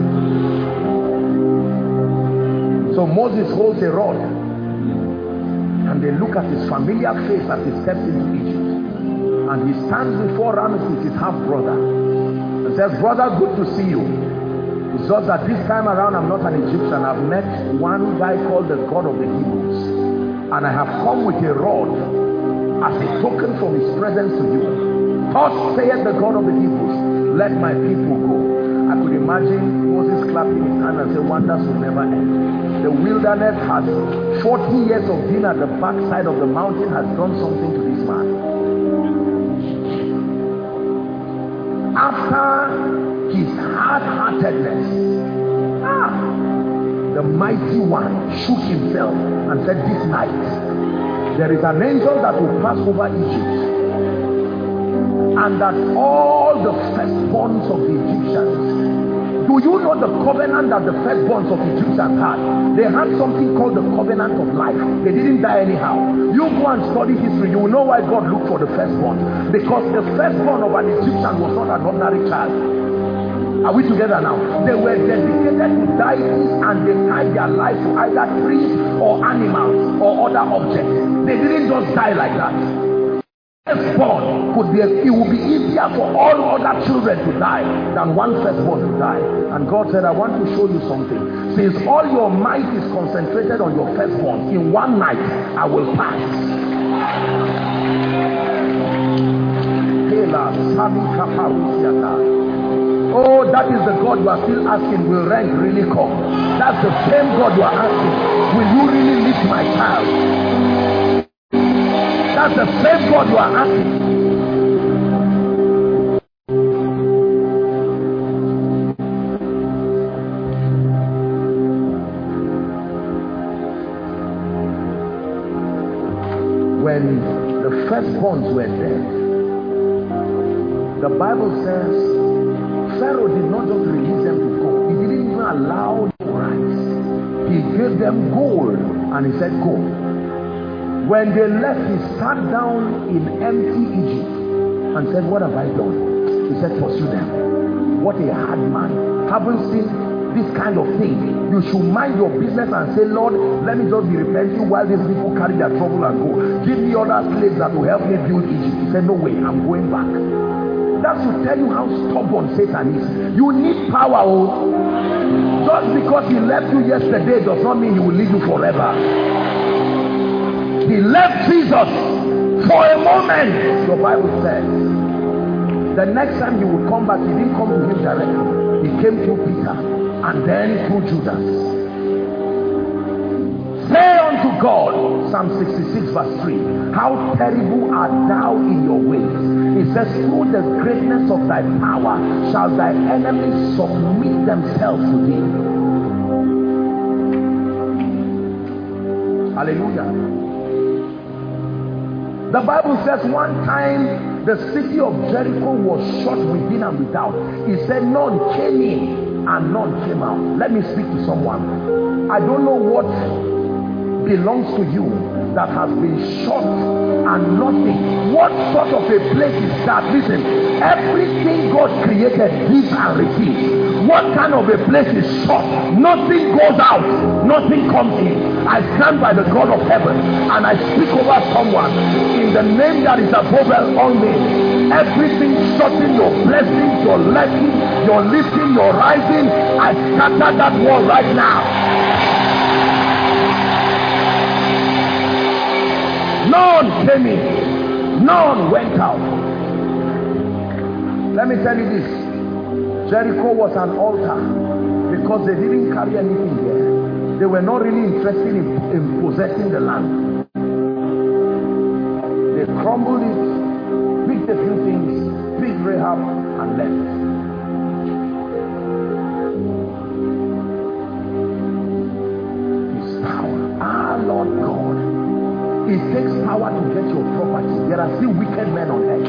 So Moses holds a rod, and they look at his familiar face as he steps into Egypt, and he stands before Ramesses, his half brother, and says, brother, good to see you. It's just that this time around I'm not an Egyptian. I've met one guy called the God of the Hebrews, and I have come with a rod as a token from his presence to you. Thus saith the God of the Hebrews, let my people go. I could imagine Moses clapping his hand and saying, wonders will never end. The wilderness has forty years of being at the backside of the mountain has done something to this man. After his hard-heartedness, ah, the mighty one shook himself and said, this night there is an angel that will pass over Egypt, and that all the firstborns of the Egyptians, do you know the covenant that the firstborns of Egyptians had? They had something called the covenant of life. They didn't die anyhow. You go and study history, you will know why God looked for the firstborn. Because the firstborn of an Egyptian was not an ordinary child. Are we together now? They were dedicated to deities, and they tied their life to either trees or animals or other objects. They didn't just die like that. Firstborn could be, a, it would be easier for all other children to die than one firstborn to die. And God said, I want to show you something. Since all your might is concentrated on your firstborn, in one night I will pass. Oh, that is the God you are still asking, will rank really come? That's the same God you are asking, will you really lift my child? That's the same God you are asking. When the firstborns were dead, the Bible says Pharaoh did not just release them to go. He didn't even allow them to rise. He gave them gold and he said, go. When they left, he sat down in empty Egypt and said, what have I done? He said, pursue them. What a hard man. Haven't seen this kind of thing. You should mind your business and say, Lord, let me just be repenting while these people carry their trouble and go. Give me other slaves that will help me build Egypt. He said, no way, I'm going back. That should tell you how stubborn Satan is. You need power. Oh. Just because he left you yesterday does not mean he will leave you forever. He left Jesus for a moment. The Bible says the next time he would come back, he didn't come to him directly. He came through Peter and then through Judas. Say unto to God. Psalm sixty-six verse three. How terrible art thou in your ways. It says, through the greatness of thy power shall thy enemies submit themselves to thee. Hallelujah. The Bible says one time the city of Jericho was shut within and without. It said none came in and none came out. Let me speak to someone. I don't know what belongs to you that has been shut and nothing. What sort of a place is that? Listen, everything God created gives and receives. What kind of a place is shut? Nothing goes out, nothing comes in. I stand by the God of heaven and I speak over someone in the name that is above all names. Everything shutting your blessings, your blessing, your lifting, your rising, I scatter that wall right now. None came in, none went out. Let me tell you this, Jericho was an altar because they didn't carry anything there. They were not really interested in, in possessing the land. They crumbled it, picked a few things, picked Rahab and left. His power, our Lord God. It takes power to get your property. There are still wicked men on earth.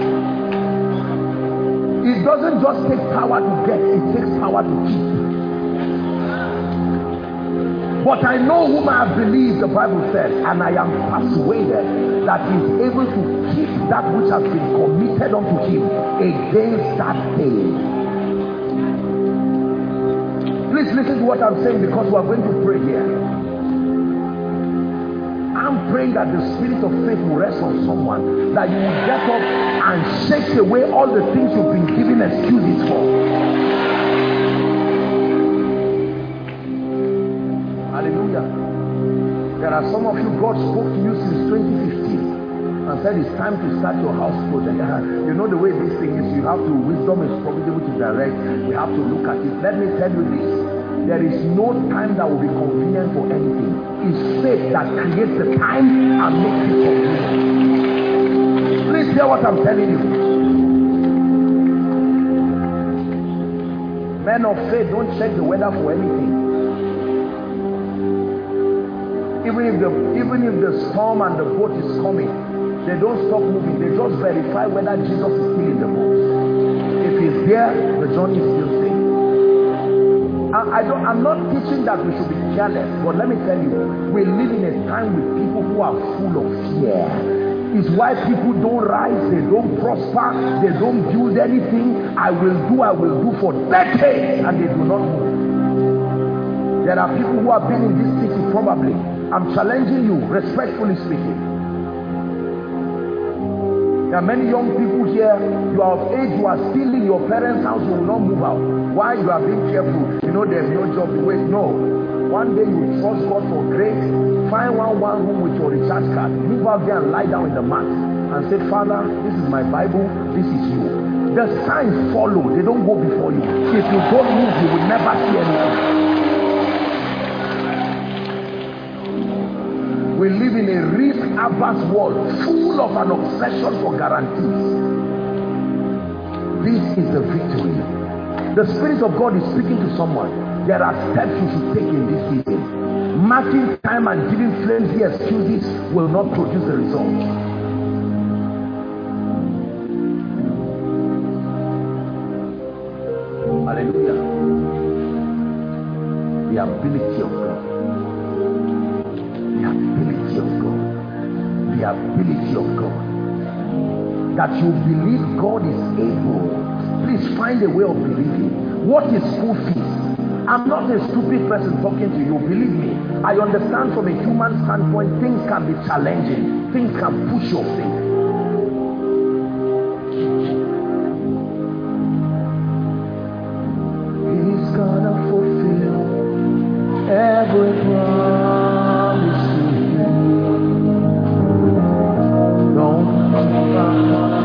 It doesn't just take power to get, it takes power to keep. But I know whom I have believed, the Bible says, and I am persuaded that he is able to keep that which has been committed unto him against that day. Please listen to what I'm saying, because we are going to pray here. I'm praying that the spirit of faith will rest on someone, that you will get up and shake away all the things you've been giving excuses for. Hallelujah. There are some of you, God spoke to you since twenty fifteen and said it's time to start your house project. You know the way this thing is, you have to, wisdom is profitable to direct, we have to look at it. Let me tell you this. There is no time that will be convenient for anything. It's faith that creates the time and makes it convenient. Please hear what I'm telling you. Men of faith don't check the weather for anything. Even if the even if the storm and the boat is coming, they don't stop moving. They just verify whether Jesus is still in the boat. If he's there, the journey is still safe. I don't, I'm not teaching that we should be careless, but let me tell you, we live in a time with people who are full of fear. It's why people don't rise, they don't prosper, they don't build anything. I will do, I will do for decades, and they do not move. There are people who have been in this city probably. I'm challenging you, respectfully speaking. There are many young people here, you are of age, you are still in your parents' house, you will not move out. Why? You are being careful. You know there's no job to wait. No. One day you trust God for grace, find one one room with your recharge card, move out there and lie down in the mat and say, Father, this is my Bible, this is you. The signs follow, they don't go before you. If you don't move, you will never see anything. We live in a risk-averse world full of an obsession for guarantees. This is the victory. The Spirit of God is speaking to someone. There are steps you should take in this season. Marking time and giving flimsy excuses will not produce the result. Hallelujah. The ability of God. The ability of God. The ability of God. That you believe God is able. Please find a way of believing. What is school fees? I'm not a stupid person talking to you. Believe me, I understand from a human standpoint, things can be challenging. Things can push your faith. He's gonna fulfill every promise to you. Don't give up.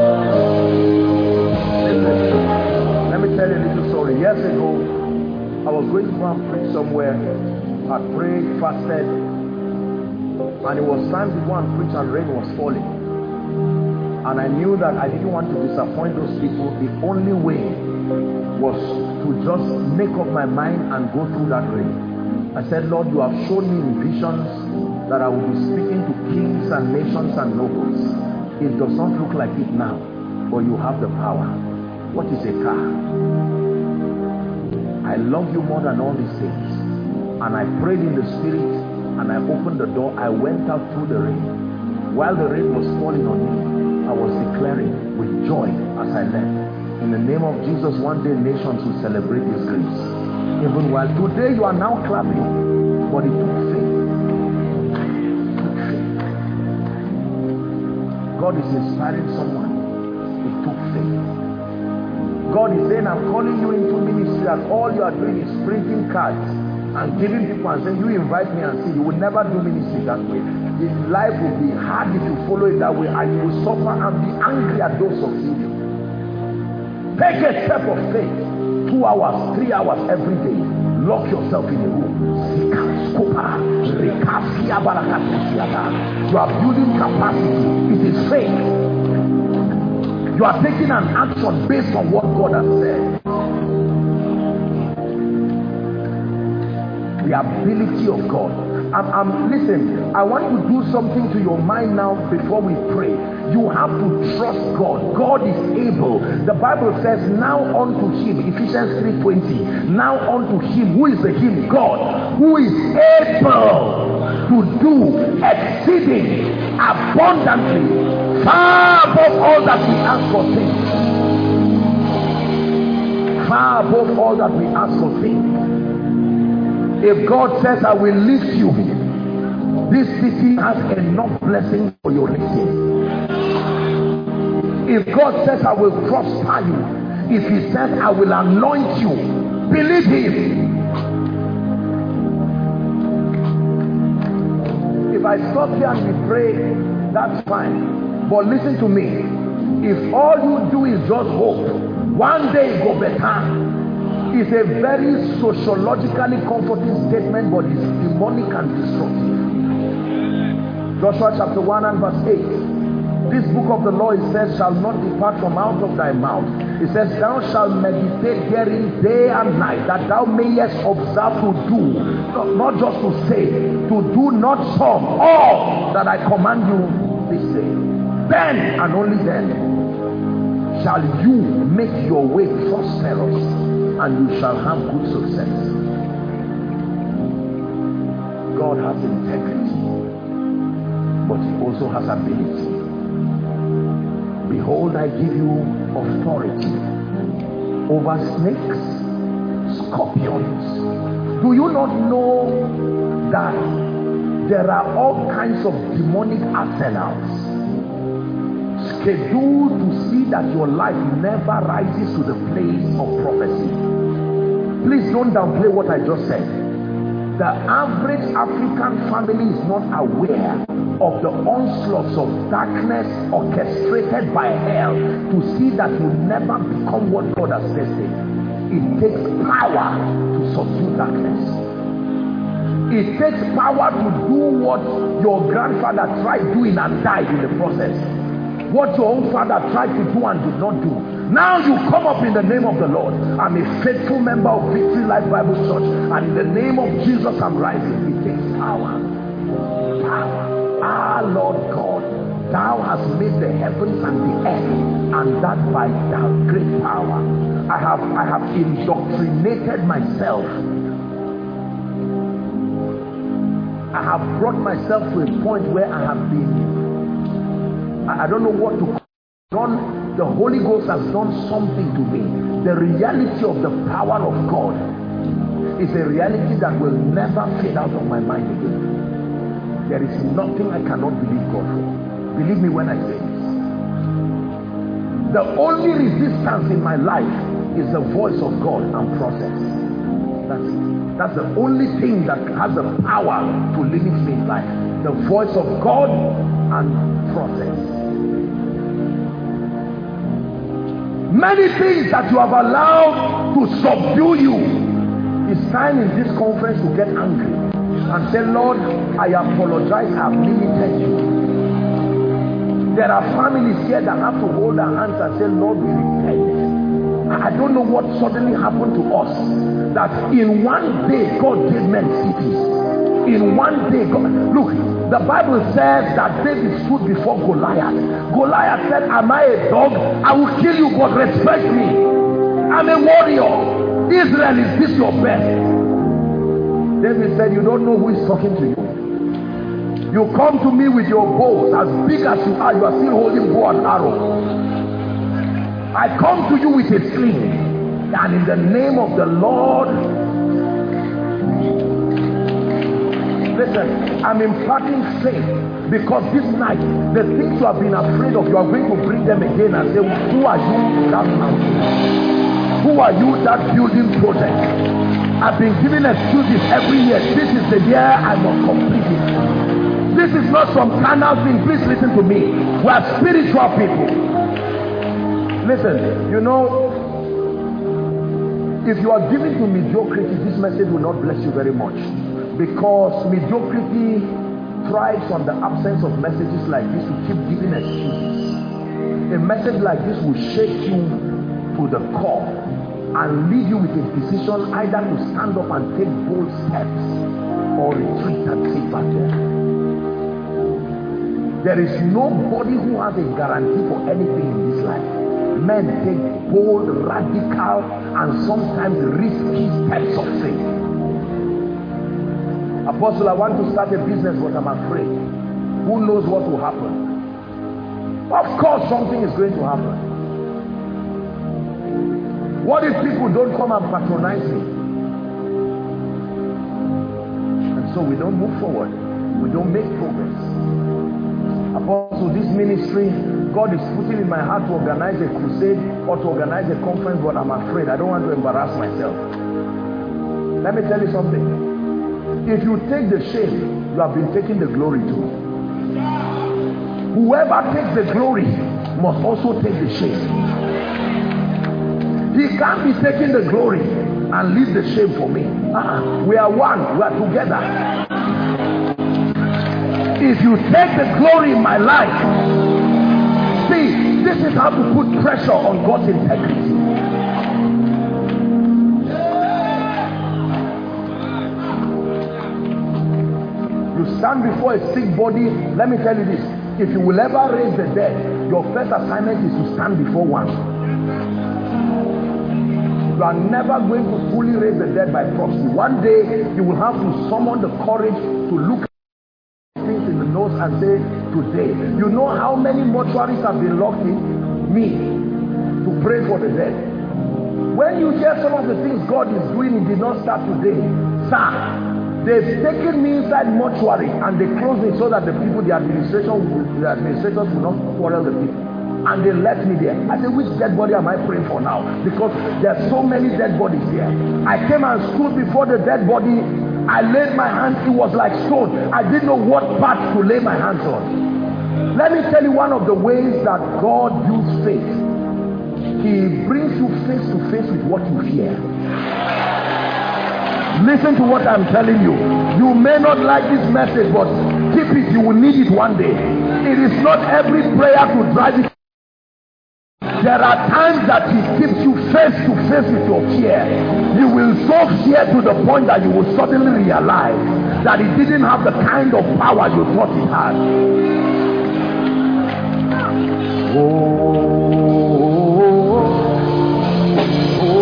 Years ago, I go and preach somewhere. I prayed, fasted, and it was time to go and preach and rain was falling. And I knew that I didn't want to disappoint those people. The only way was to just make up my mind and go through that rain. I said, Lord, you have shown me in visions that I will be speaking to kings and nations and nobles. It does not look like it now, but you have the power. What is a car? I love you more than all these things. And I prayed in the spirit and I opened the door. I went out through the rain. While the rain was falling on me, I was declaring with joy as I left. In the name of Jesus, one day nations will celebrate His grace. Even while today you are now clapping, but it took faith. It took faith. God is inspiring someone. It took faith. God is saying, I'm calling you into ministry, and all you are doing is printing cards and giving people and saying, you invite me and see. You will never do ministry that way. His life will be hard if you follow it that way, and you will suffer and be angry at those succeeding. Take a step of faith. Two hours, three hours every day. Lock yourself in a room. You are building capacity. It is faith. You are taking an action based on what God has said. The ability of God. I'm, I'm listen, I want to do something to your mind now before we pray. You have to trust God. God is able. The Bible says, now unto Him, Ephesians three twenty, now unto Him, who is the Him? God, who is able to do exceeding abundantly, far above all that we ask or think. Far above all that we ask or think. If God says, I will lift you, this city has enough blessings for your lifting. If God says, I will prosper you, if He says, I will anoint you, believe Him. If I stop here and we pray, that's fine. But listen to me. If all you do is just hope, one day it go better. It's a very sociologically comforting statement, but it's demonic and destructive. Joshua chapter one and verse eight. This book of the law, it says, shall not depart from out of thy mouth. It says, thou shalt meditate herein day and night, that thou mayest observe to do, not just to say, to do not some, all that I command you this day. Then and only then shall you make your way prosperous, and you shall have good success. God has integrity, but He also has ability. Behold, I give you authority over snakes, scorpions. Do you not know that there are all kinds of demonic arsenals scheduled to see that your life never rises to the place of prophecy? Please don't downplay what I just said. The average African family is not aware of the onslaughts of darkness orchestrated by hell to see that you never become what God has destined. It takes power to subdue darkness. It takes power to do what your grandfather tried doing and died in the process. What your own father tried to do and did not do. Now you come up in the name of the Lord. I'm a faithful member of Victory Life Bible Church, and in the name of Jesus I'm rising. It takes power. Power. Ah, Lord God, thou hast made the heavens and the earth, and that by thy great power. I have I have indoctrinated myself. I have brought myself to a point where I have been, I don't know what to call. The Holy Ghost has done something to me. The reality of the power of God is a reality that will never fade out of my mind again. There is nothing I cannot believe God for. Believe me when I say this. The only resistance in my life is the voice of God and process. That's it. That's the only thing that has the power to limit me in life. The voice of God and process. Many things that you have allowed to subdue you It's time in this conference to get angry and say, Lord, I apologize, I have limited you. There are families here that have to hold their hands and say, Lord, we repent. I don't know what suddenly happened to us, that in one day God gave men cities. In one day God, look, the Bible says that David stood before Goliath. Goliath said, am I a dog? I will kill you, but respect me. I'm a warrior. Israel, is this your best? David said, you don't know who is talking to you. You come to me with your bows, as big as you are, you are still holding bow and arrow. I come to you with a sling, and in the name of the Lord, listen, I'm imparting faith, because this night, the things you have been afraid of, you are going to bring them again and say, who are you, that mountain? Who are you, that building project? I've been giving excuses every year. This is the year I must complete it. This is not some carnal thing. Please listen to me. We are spiritual people. Listen, you know, if you are given to mediocrity, this message will not bless you very much, because mediocrity thrives on the absence of messages like this to keep giving excuses. A message like this will shake you to the core and leave you with a decision either to stand up and take bold steps or retreat and sit back there. There is nobody who has a guarantee for anything in this life. Men take bold, radical, and sometimes risky steps of faith. Apostle, I want to start a business, but I'm afraid. Who knows what will happen? Of course something is going to happen. What if people don't come and patronize me? And so we don't move forward. We don't make progress. Apostle, this ministry, God is putting in my heart to organize a crusade or to organize a conference, but I'm afraid. I don't want to embarrass myself. Let me tell you something. If you take the shame, you have been taking the glory too. Whoever takes the glory must also take the shame. He can't be taking the glory and leave the shame for me. Uh-uh. We are one. We are together. If you take the glory in my life, see, this is how to put pressure on God's integrity. You stand before a sick body. Let me tell you this. If you will ever raise the dead, your first assignment is to stand before one. You are never going to fully raise the dead by proxy. One day, you will have to summon the courage to look at things in the nose and say, today. You know how many mortuaries have been locked in? Me. To pray for the dead. When you hear some of the things God is doing, it did not start today. Sir, they've taken me inside mortuary and they closed it so that the people, the administration, the administrators will not quarrel the people. And they left me there. I said, which dead body am I praying for now? Because there are so many dead bodies here. I came and stood before the dead body. I laid my hands. It was like stone. I didn't know what part to lay my hands on. Let me tell you one of the ways that God builds faith. He brings you face to face with what you fear. Listen to what I'm telling you. You may not like this message, but keep it. You will need it one day. It is not every prayer to drive it. There are times that he keeps you face to face with your fear. You will so fear to the point that you will suddenly realize that it didn't have the kind of power you thought it had. Oh, oh, oh,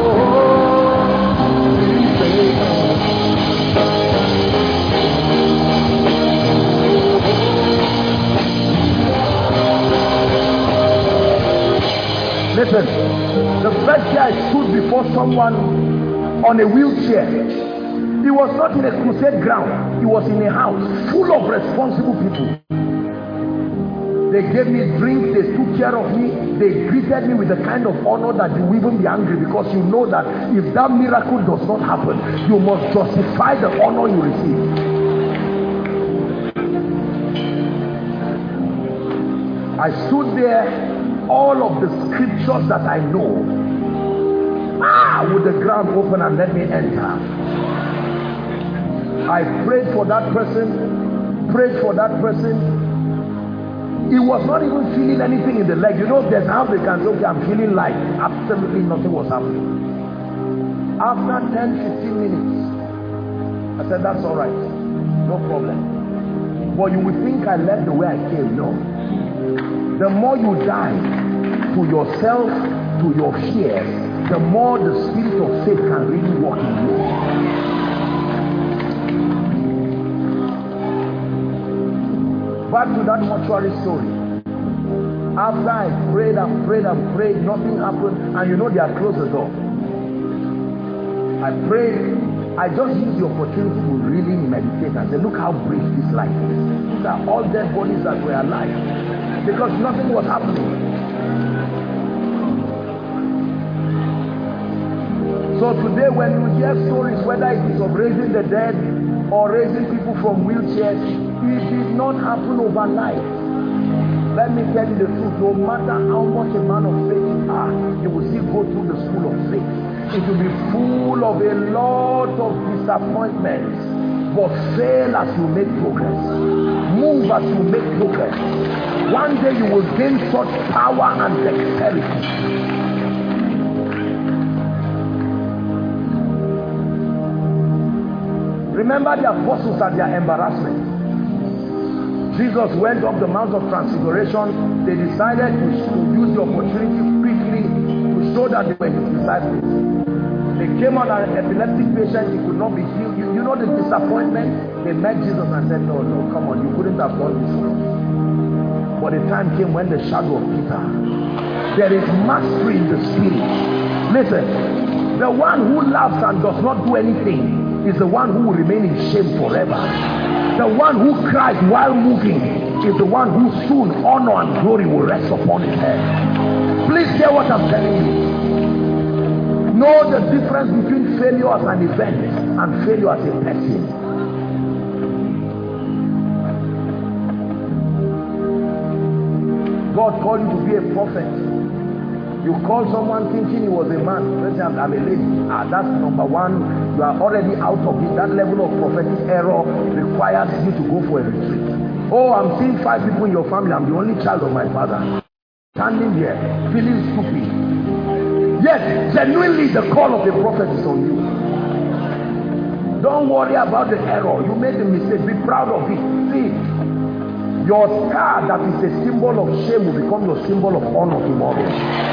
listen, the first day I stood before someone on a wheelchair, he was not in a crusade ground, he was in a house full of responsible people. They gave me drinks, they took care of me, they greeted me with the kind of honor that you will even be angry, because you know that if that miracle does not happen, you must justify the honor you receive. I stood there. All of the scriptures that I know, Ah, would the ground open and let me enter? I prayed for that person, prayed for that person. He was not even feeling anything in the leg. You know, there's how they can say, okay, I'm feeling light. Absolutely nothing was happening. After ten, fifteen minutes, I said, that's all right. No problem. But you will think I left the way I came. No. The more you die to yourself, to your fears, the more the spirit of faith can really work in you. Back to that mortuary story. After I prayed and prayed and prayed, nothing happened, and you know they had closed the door. I prayed. I just used the opportunity to really meditate and say, look how brief this life is. These are all dead bodies that were alive, because nothing was happening. So today when you hear stories, whether it is of raising the dead or raising people from wheelchairs, it did not happen overnight. Let me tell you the truth, no matter how much a man of faith you are, you will still go through the school of faith. It will be full of a lot of disappointments, but fail as you make progress. Move as you make progress. One day you will gain such power and dexterity. Remember the apostles and their embarrassment. Jesus went up the Mount of Transfiguration. They decided to use the opportunity quickly to show that they were his disciples. They came on an epileptic patient, he could not be healed. You, you know the disappointment? They met Jesus and said, no, no, come on, you couldn't have done this for us. But the time came when the shadow of Peter. There is mastery in the spirit. Listen, the one who laughs and does not do anything is the one who will remain in shame forever. The one who cries while moving is the one who soon honor and glory will rest upon his head. Please hear what I'm telling you. Know the difference between failure as an event and failure as a person. God called you to be a prophet. You call someone thinking he was a man. Let's say I'm, I'm a lady. Ah, that's number one. You are already out of it. That level of prophetic error requires you to go for a retreat. Oh, I'm seeing five people in your family. I'm the only child of my father. Standing here, feeling stupid. Yes, genuinely the call of the prophet is on you. Don't worry about the error. You made the mistake. Be proud of it. See, your scar that is a symbol of shame will become your symbol of honor tomorrow.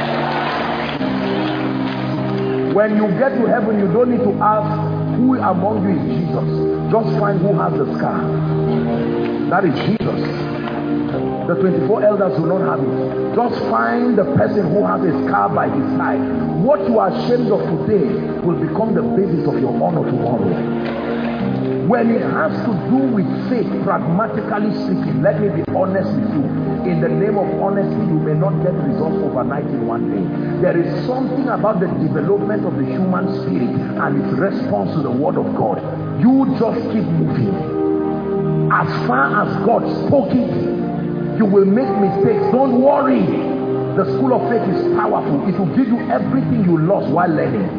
When you get to heaven, you don't need to ask who among you is Jesus. Just find who has the scar. That is Jesus. The twenty-four elders will not have it. Just find the person who has a scar by his side. What you are ashamed of today will become the basis of your honor tomorrow. When it has to do with faith, pragmatically speaking, let me be honest with you. In the name of honesty, you may not get results overnight in one day. There is something about the development of the human spirit and its response to the word of God. You just keep moving. As far as God spoke it, you will make mistakes. Don't worry. The school of faith is powerful. It will give you everything you lost while learning.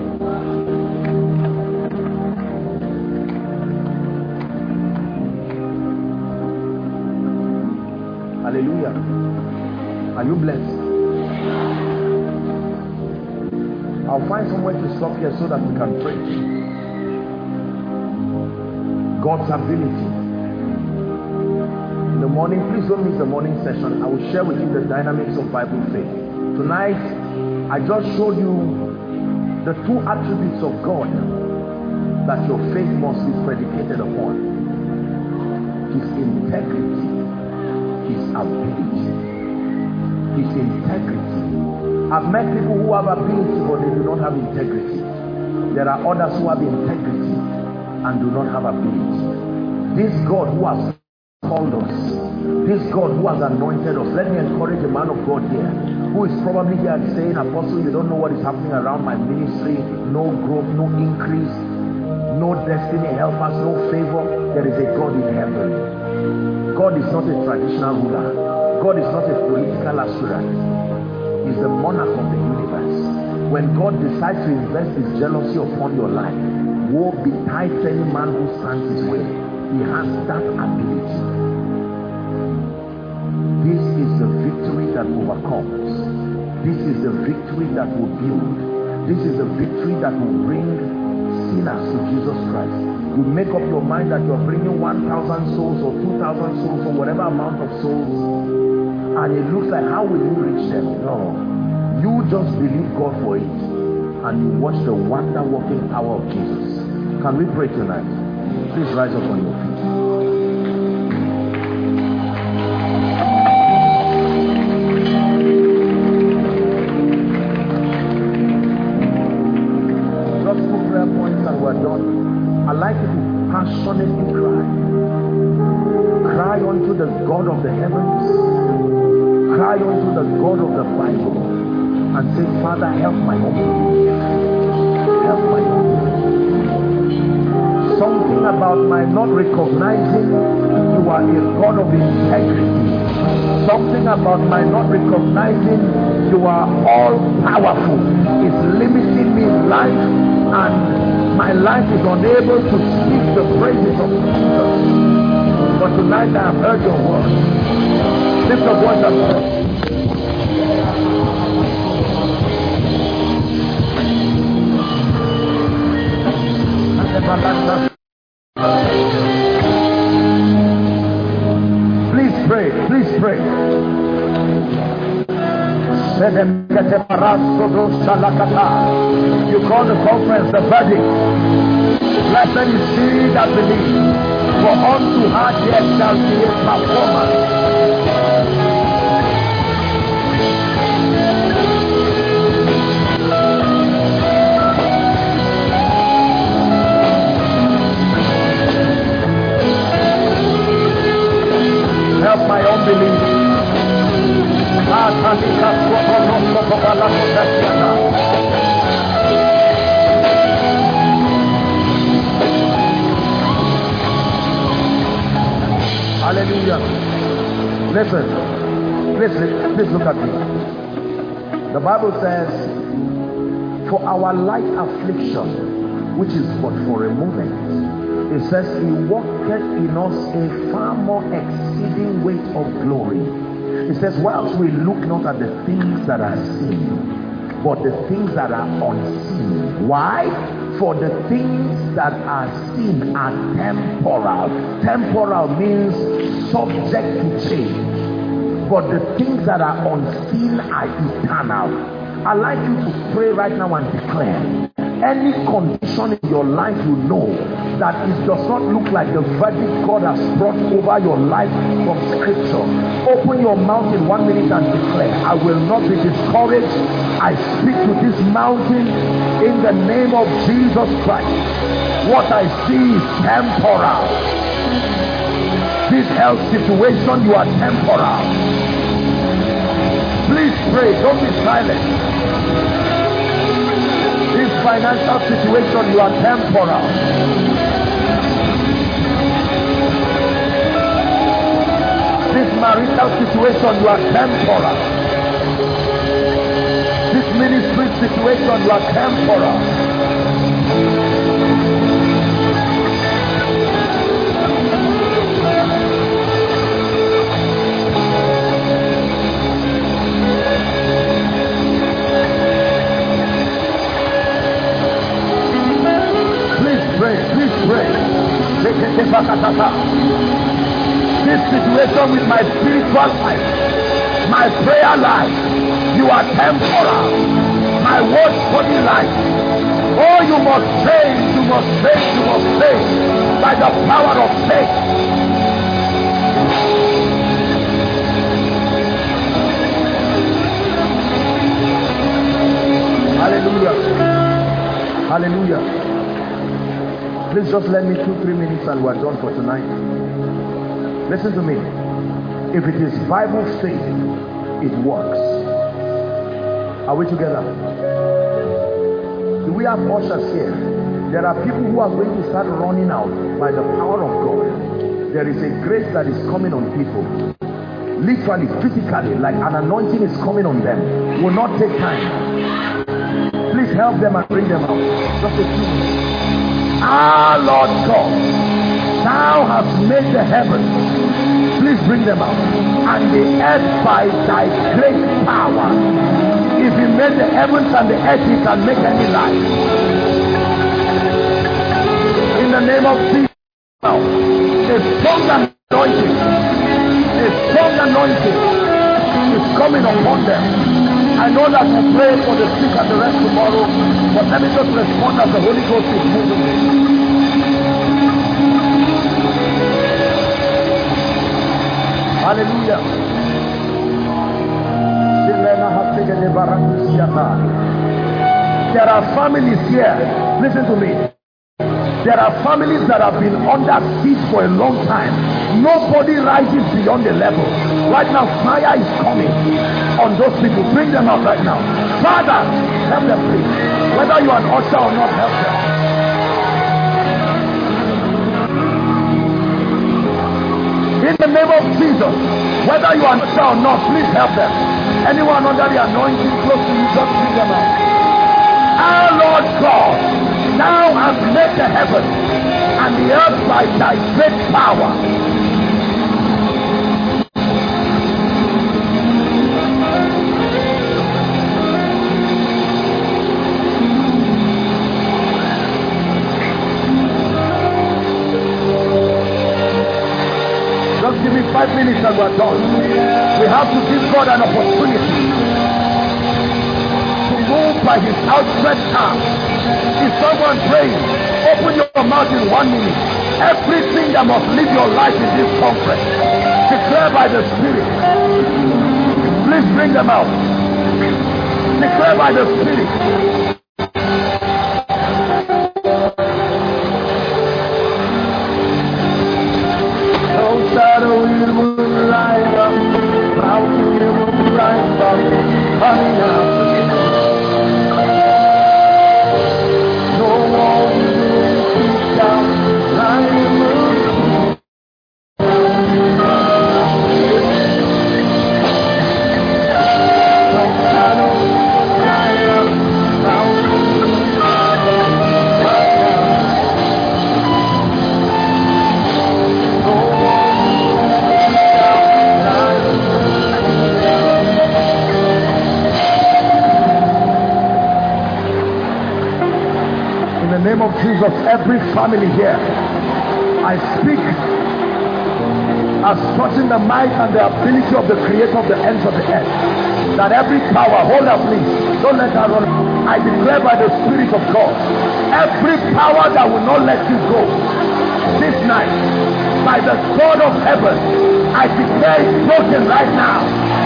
Hallelujah. Are you blessed? I'll find somewhere to stop here so that we can pray. God's ability. In the morning, please don't miss the morning session. I will share with you the dynamics of Bible faith. Tonight, I just showed you the two attributes of God that your faith must be predicated upon. His integrity, his ability, his integrity. I've met people who have ability but they do not have integrity. There are others who have integrity and do not have ability. This God who has called us, this God who has anointed us, let me encourage a man of God here who is probably here saying, Apostle, you don't know what is happening around my ministry. No growth, no increase, no destiny helpers, no favor. There is a God in heaven. God is not a traditional ruler. God is not a political aspirant. He's the monarch of the universe. when God decides to invest his jealousy upon your life, woe betides any man who stands his way. He has that ability. This is the victory that overcomes. This is the victory that will build. This is the victory that will bring sinners to Jesus Christ. You make up your mind that you're bringing one thousand souls or two thousand souls or whatever amount of souls, and it looks like, how will you reach them? No. You just believe God for it, and you watch the wonder-working power of Jesus. Can we pray tonight? Please rise up on your feet. Just two prayer points and we're done. I'd like you to passionately cry. Cry unto the God of the heavens. Cry unto the God of the Bible and say, Father, help my unbelief. Help my unbelief. Something about my not recognizing you are a God of integrity. Something about my not recognizing you are all powerful is limiting me in life, and my life is unable to speak the praises of Jesus. But tonight I have heard your word. Lift your voice and pray. Please pray, please pray. You call the conference the verdict. Blessed is she that believes, for unto her there shall be a performance. Help my unbelief. Hallelujah. Listen, listen, please look at me. The Bible says, for our light affliction, which is but for a moment, it says he worketh in us a far more exceeding weight of glory. It says, whilst we look not at the things that are seen, but the things that are unseen. Why? For the things that are seen are temporal. Temporal means subject to change. But the things that are unseen are eternal. I'd like you to pray right now and declare, any condition in your life you know that it does not look like the verdict God has brought over your life from scripture, open your mouth in one minute and declare, I will not be discouraged. I speak to this mountain in the name of Jesus Christ. What I see is temporal. This health situation, you are temporal. Please pray, don't be silent. This financial situation, you are temporal. This marital situation, you are temporal. This ministry situation, you are temporal. Pray, please pray. This situation with my spiritual life, my prayer life, you are temporal. My word body life, oh, you must change, you must change, you must change by the power of faith. Hallelujah. Hallelujah. Please just let me two, three minutes and we're done for tonight. Listen to me. If it is Bible faith, it works. Are we together? Do we have ushers here? There are people who are going to start running out by the power of God. There is a grace that is coming on people. Literally, physically, like an anointing is coming on them. Will not take time. help them and bring them out. Just a few minutes. Our Lord God, thou hast made the heavens. Please bring them out. And the earth by thy great power. If he made the heavens and the earth, he can make any life. In the name of Jesus. Now, a strong anointing, a strong anointing is coming upon them. I know that we pray for the sick and the rest tomorrow, but let me just respond as the Holy Ghost is moving me. Hallelujah. There are families here. Listen to me. There are families that have been under siege for a long time. Nobody rises beyond the level. Right now, fire is coming on those people. Bring them out right now. Father, help them please. Whether you are an usher or not, help them. In the name of Jesus, whether you are an usher or not, please help them. Anyone under the anointing close to you, just bring them out. Our Lord God, thou hast made the heaven and the earth by thy great power. Just give me five minutes and we're done. We have to give God an opportunity to move by his outstretched arm. Is someone praying? Open your mouth in one minute. Everything that must live your life in this conference, declare by the Spirit. Please bring them out. Declare by the Spirit. No shadow will light up, mountain will rise up, coming out. Of Jesus, every family here, I speak as touching the might and the ability of the creator of the ends of the earth, that every power, hold up please, don't let that run. I declare by the Spirit of God, every power that will not let you go this night, by the God of heaven, I declare it's broken right now.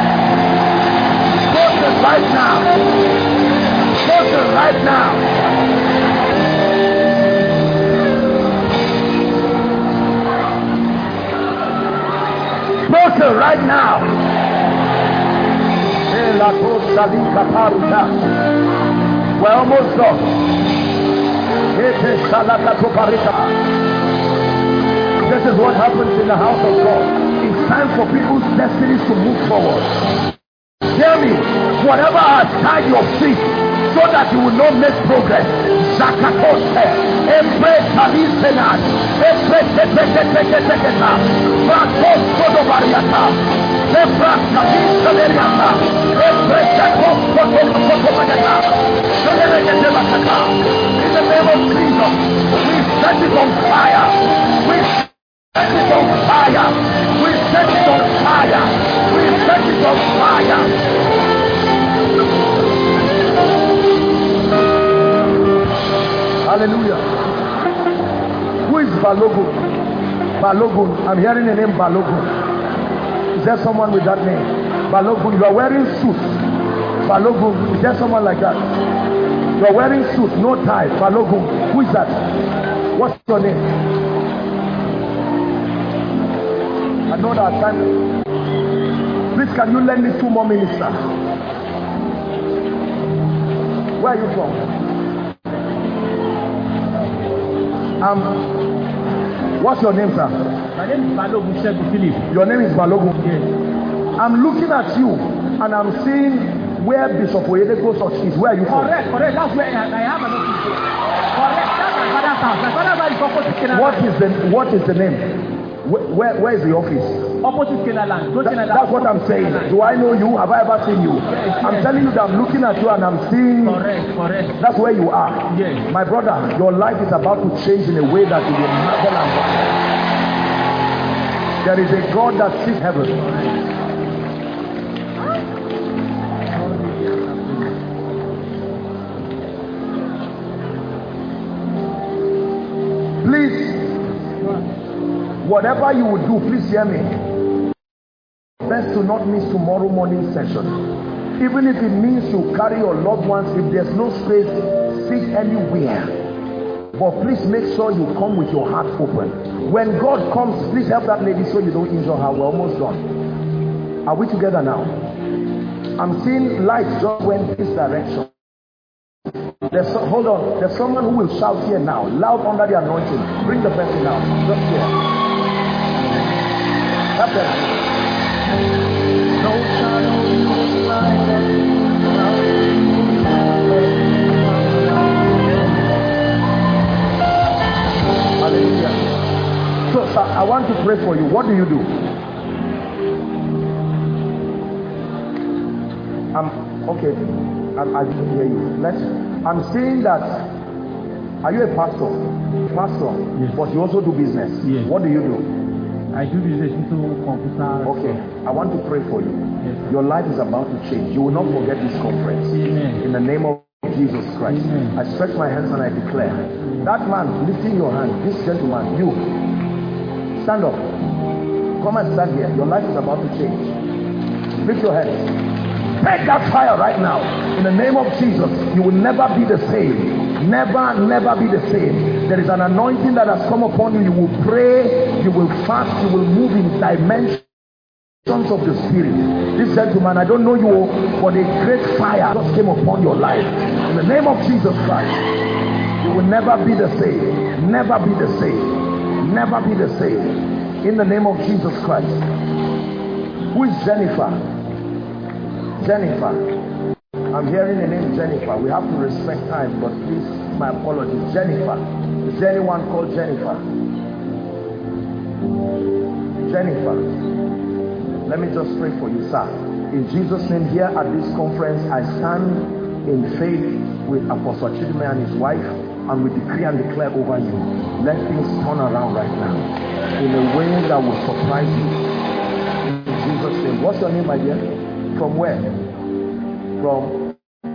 Broken right now. Broken right now. Broken right now. We're almost done. This is what happens in the house of God. It's time for people's destinies to move forward. Hear me. Whatever has tied your feet so that you will not make progress. Zakatoste, Embre Talisenat, Embre Teteteteteteta, Brakos Kodovariata, Embre Taliseneriata, Embre Tekos Kodovariata, Soleregetebatata. In the name of Jesus, we set it on fire. We set it on fire. We set it on fire. We set it on fire. Hallelujah. Who is Balogun? Balogun. I'm hearing the name Balogun. Is there someone with that name? Balogun. You are wearing suit. Balogun. Is there someone like that? You are wearing suit, no tie. Balogun. Who is that? What's your name? I know that time. Please, can you lend me two more minutes, sir? Where are you from? Um, what's your name, sir? My name is Balogun Philip. Your name is Balogun? Yes. I'm looking at you and I'm seeing where Bishop Oyedepo's church is. Where are you from? Correct, correct. That's where I, I have an office. Correct. That's my father's house. My father's house is opposite Canaan. What is the What is the name? Where Where, where is the office? Opposite Canaan. That, that's what I'm saying. Do I know you? Have I ever seen you? Yes, I'm yes. telling you that I'm looking at you and I'm seeing. Correct, correct. That's where you are. Yes. My brother, your life is about to change in a way that you will marvel and wonder. There is a God that sees heaven. Please, whatever you will do, please hear me. Best to not miss tomorrow morning session. Even if it means you carry your loved ones, if there's no space, sit anywhere. But please make sure you come with your heart open. When God comes, please help that lady so you don't injure her. We're almost done. Are we together now? I'm seeing lights just went this direction. There's so, hold on. There's someone who will shout here now, loud under the anointing. Bring the person out. Just here. That's it. No shadow like that. Hallelujah. So, sir, I want to pray for you. What do you do? Um. Okay. I, I didn't hear you. Let's. I'm saying that. Are you a pastor? Pastor. Yes. But you also do business. Yes. What do you do? I do business into computer. Okay. I want to pray for you. Yes. Your life is about to change. You will not forget this conference. Amen. In the name of Jesus Christ. Amen. I stretch my hands and I declare. That man lifting your hand, this gentleman, you, stand up. Come and stand here. Your life is about to change. Lift your hands. Take that fire right now. In the name of Jesus, you will never be the same. Never, never be the same. There is an anointing that has come upon you. You will pray, you will fast, you will move in dimensions of the spirit. This gentleman, I don't know you, but a great fire just came upon your life. In the name of Jesus Christ, you will never be the same. Never be the same. Never be the same. In the name of Jesus Christ. Who is Jennifer? Jennifer. I'm hearing the name Jennifer. We have to respect time, but please, my apologies. Jennifer. Is there anyone called Jennifer? Jennifer. Let me just pray for you, sir. In Jesus' name, here at this conference, I stand in faith with Apostle Chidime and his wife, and we decree and declare over you. Let things turn around right now in a way that will surprise you. In Jesus' name. What's your name, my dear? From where? From?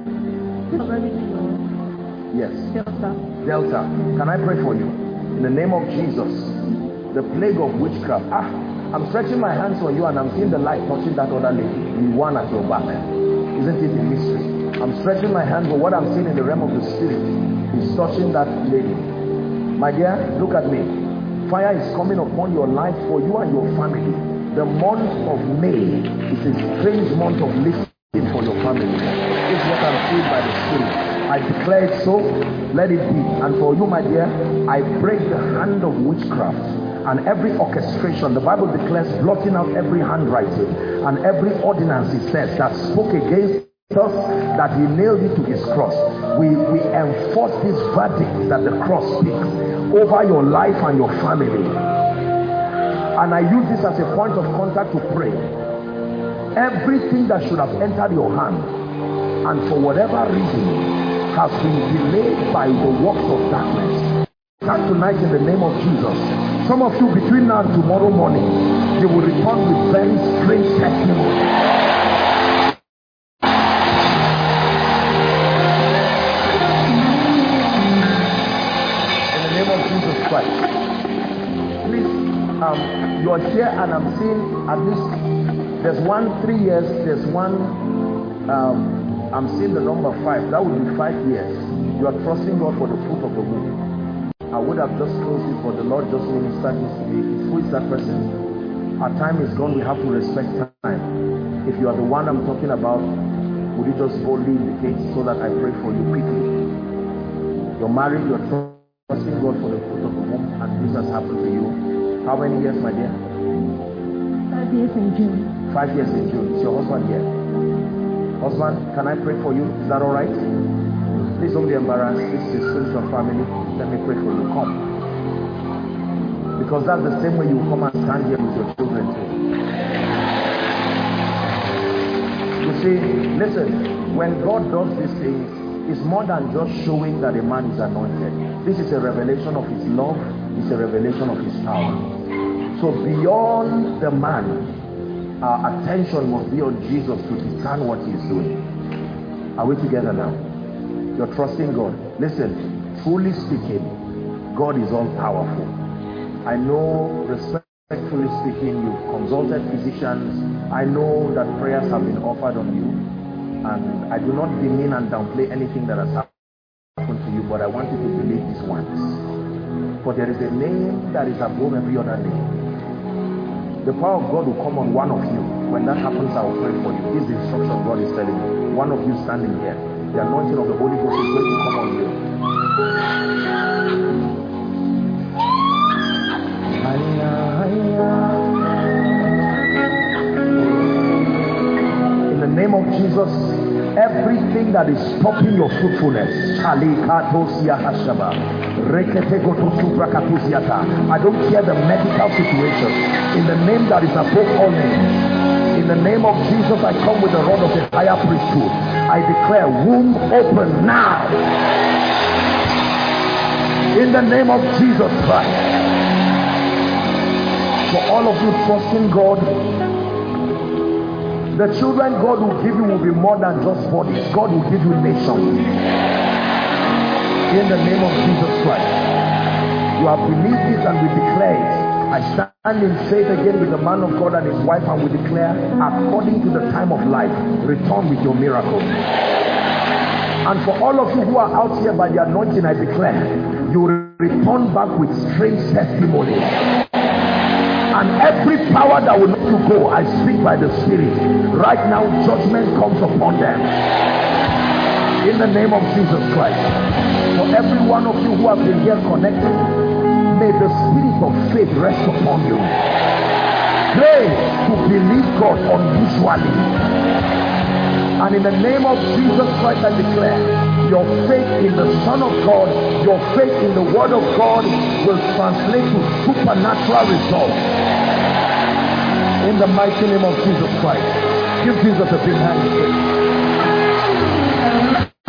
Yes. Delta. Delta. Can I pray for you? In the name of Jesus. The plague of witchcraft. Ah, I'm stretching my hands on you and I'm seeing the light touching that other lady. The one at your back. Isn't it a mystery? I'm stretching my hands, but what I'm seeing in the realm of the spirit is touching that lady. My dear, look at me. Fire is coming upon your life for you and your family. The month of May is a strange month of lifting for your family. This is what I'm seeing by the spirit. I declare it so, let it be. And for you, my dear, I break the hand of witchcraft and every orchestration. The Bible declares blotting out every handwriting and every ordinance, it says, that spoke against us, that he nailed it to his cross. We, we enforce this verdict that the cross speaks over your life and your family. And I use this as a point of contact to pray. Everything that should have entered your hand and for whatever reason has been delayed by the works of darkness, start tonight in the name of Jesus. Some of you, between now and tomorrow morning, you will return with very strange testimony. In the name of Jesus Christ. Please, um, you're here and I'm seeing at least there's one three years, there's one um, I'm seeing the number five. That would be five years. You are trusting God for the fruit of the womb. I would have just closed it, but the Lord just ministered this to me. Who is that person? Our time is gone. We have to respect time. If you are the one I'm talking about, would you just boldly indicate so that I pray for you quickly? You're married, you're trusting God for the fruit of the womb, and this has happened to you. How many years, my dear? Five years in June. Five years in June. Is your husband here? Husband, can I pray for you? Is that all right? Please don't be embarrassed. This is a spiritual family. Let me pray for you. Come. Because that's the same way you come and stand here with your children too. You see, listen, when God does these things, it's more than just showing that a man is anointed. This is a revelation of his love. It's a revelation of his power. So beyond the man, our attention must be on Jesus to discern what he's doing. Are we together now? You're trusting God. Listen, truly speaking, God is all powerful. I know, respectfully speaking, you've consulted physicians. I know that prayers have been offered on you, and I do not demean and downplay anything that has happened to you, but I want you to believe this once. For there is a name that is above every other name. The power of God will come on one of you. When that happens, I will pray for you. This is the instruction God is telling you. One of you standing here, the anointing of the Holy Ghost is going to come on you. In the name of Jesus, everything that is stopping your fruitfulness, I don't care the medical situation, in the name that is above all names, in the name of Jesus, I come with the rod of the higher priesthood. I declare womb open now, in the name of Jesus Christ. For all of you trusting God, the children God will give you will be more than just bodies. God will give you nations. In the name of Jesus Christ. You have believed this and we declare it. I stand in faith again with the man of God and his wife, and we declare, according to the time of life, return with your miracle. And for all of you who are out here by the anointing, I declare, you return back with strange testimonies. And every power that will not to go, I speak by the Spirit. Right now, judgment comes upon them. In the name of Jesus Christ. For every one of you who have been here connected, may the spirit of faith rest upon you. Pray to believe God unusually. And in the name of Jesus Christ, I declare, your faith in the Son of God, your faith in the Word of God will translate to supernatural results. In the mighty name of Jesus Christ. Give Jesus a big hand.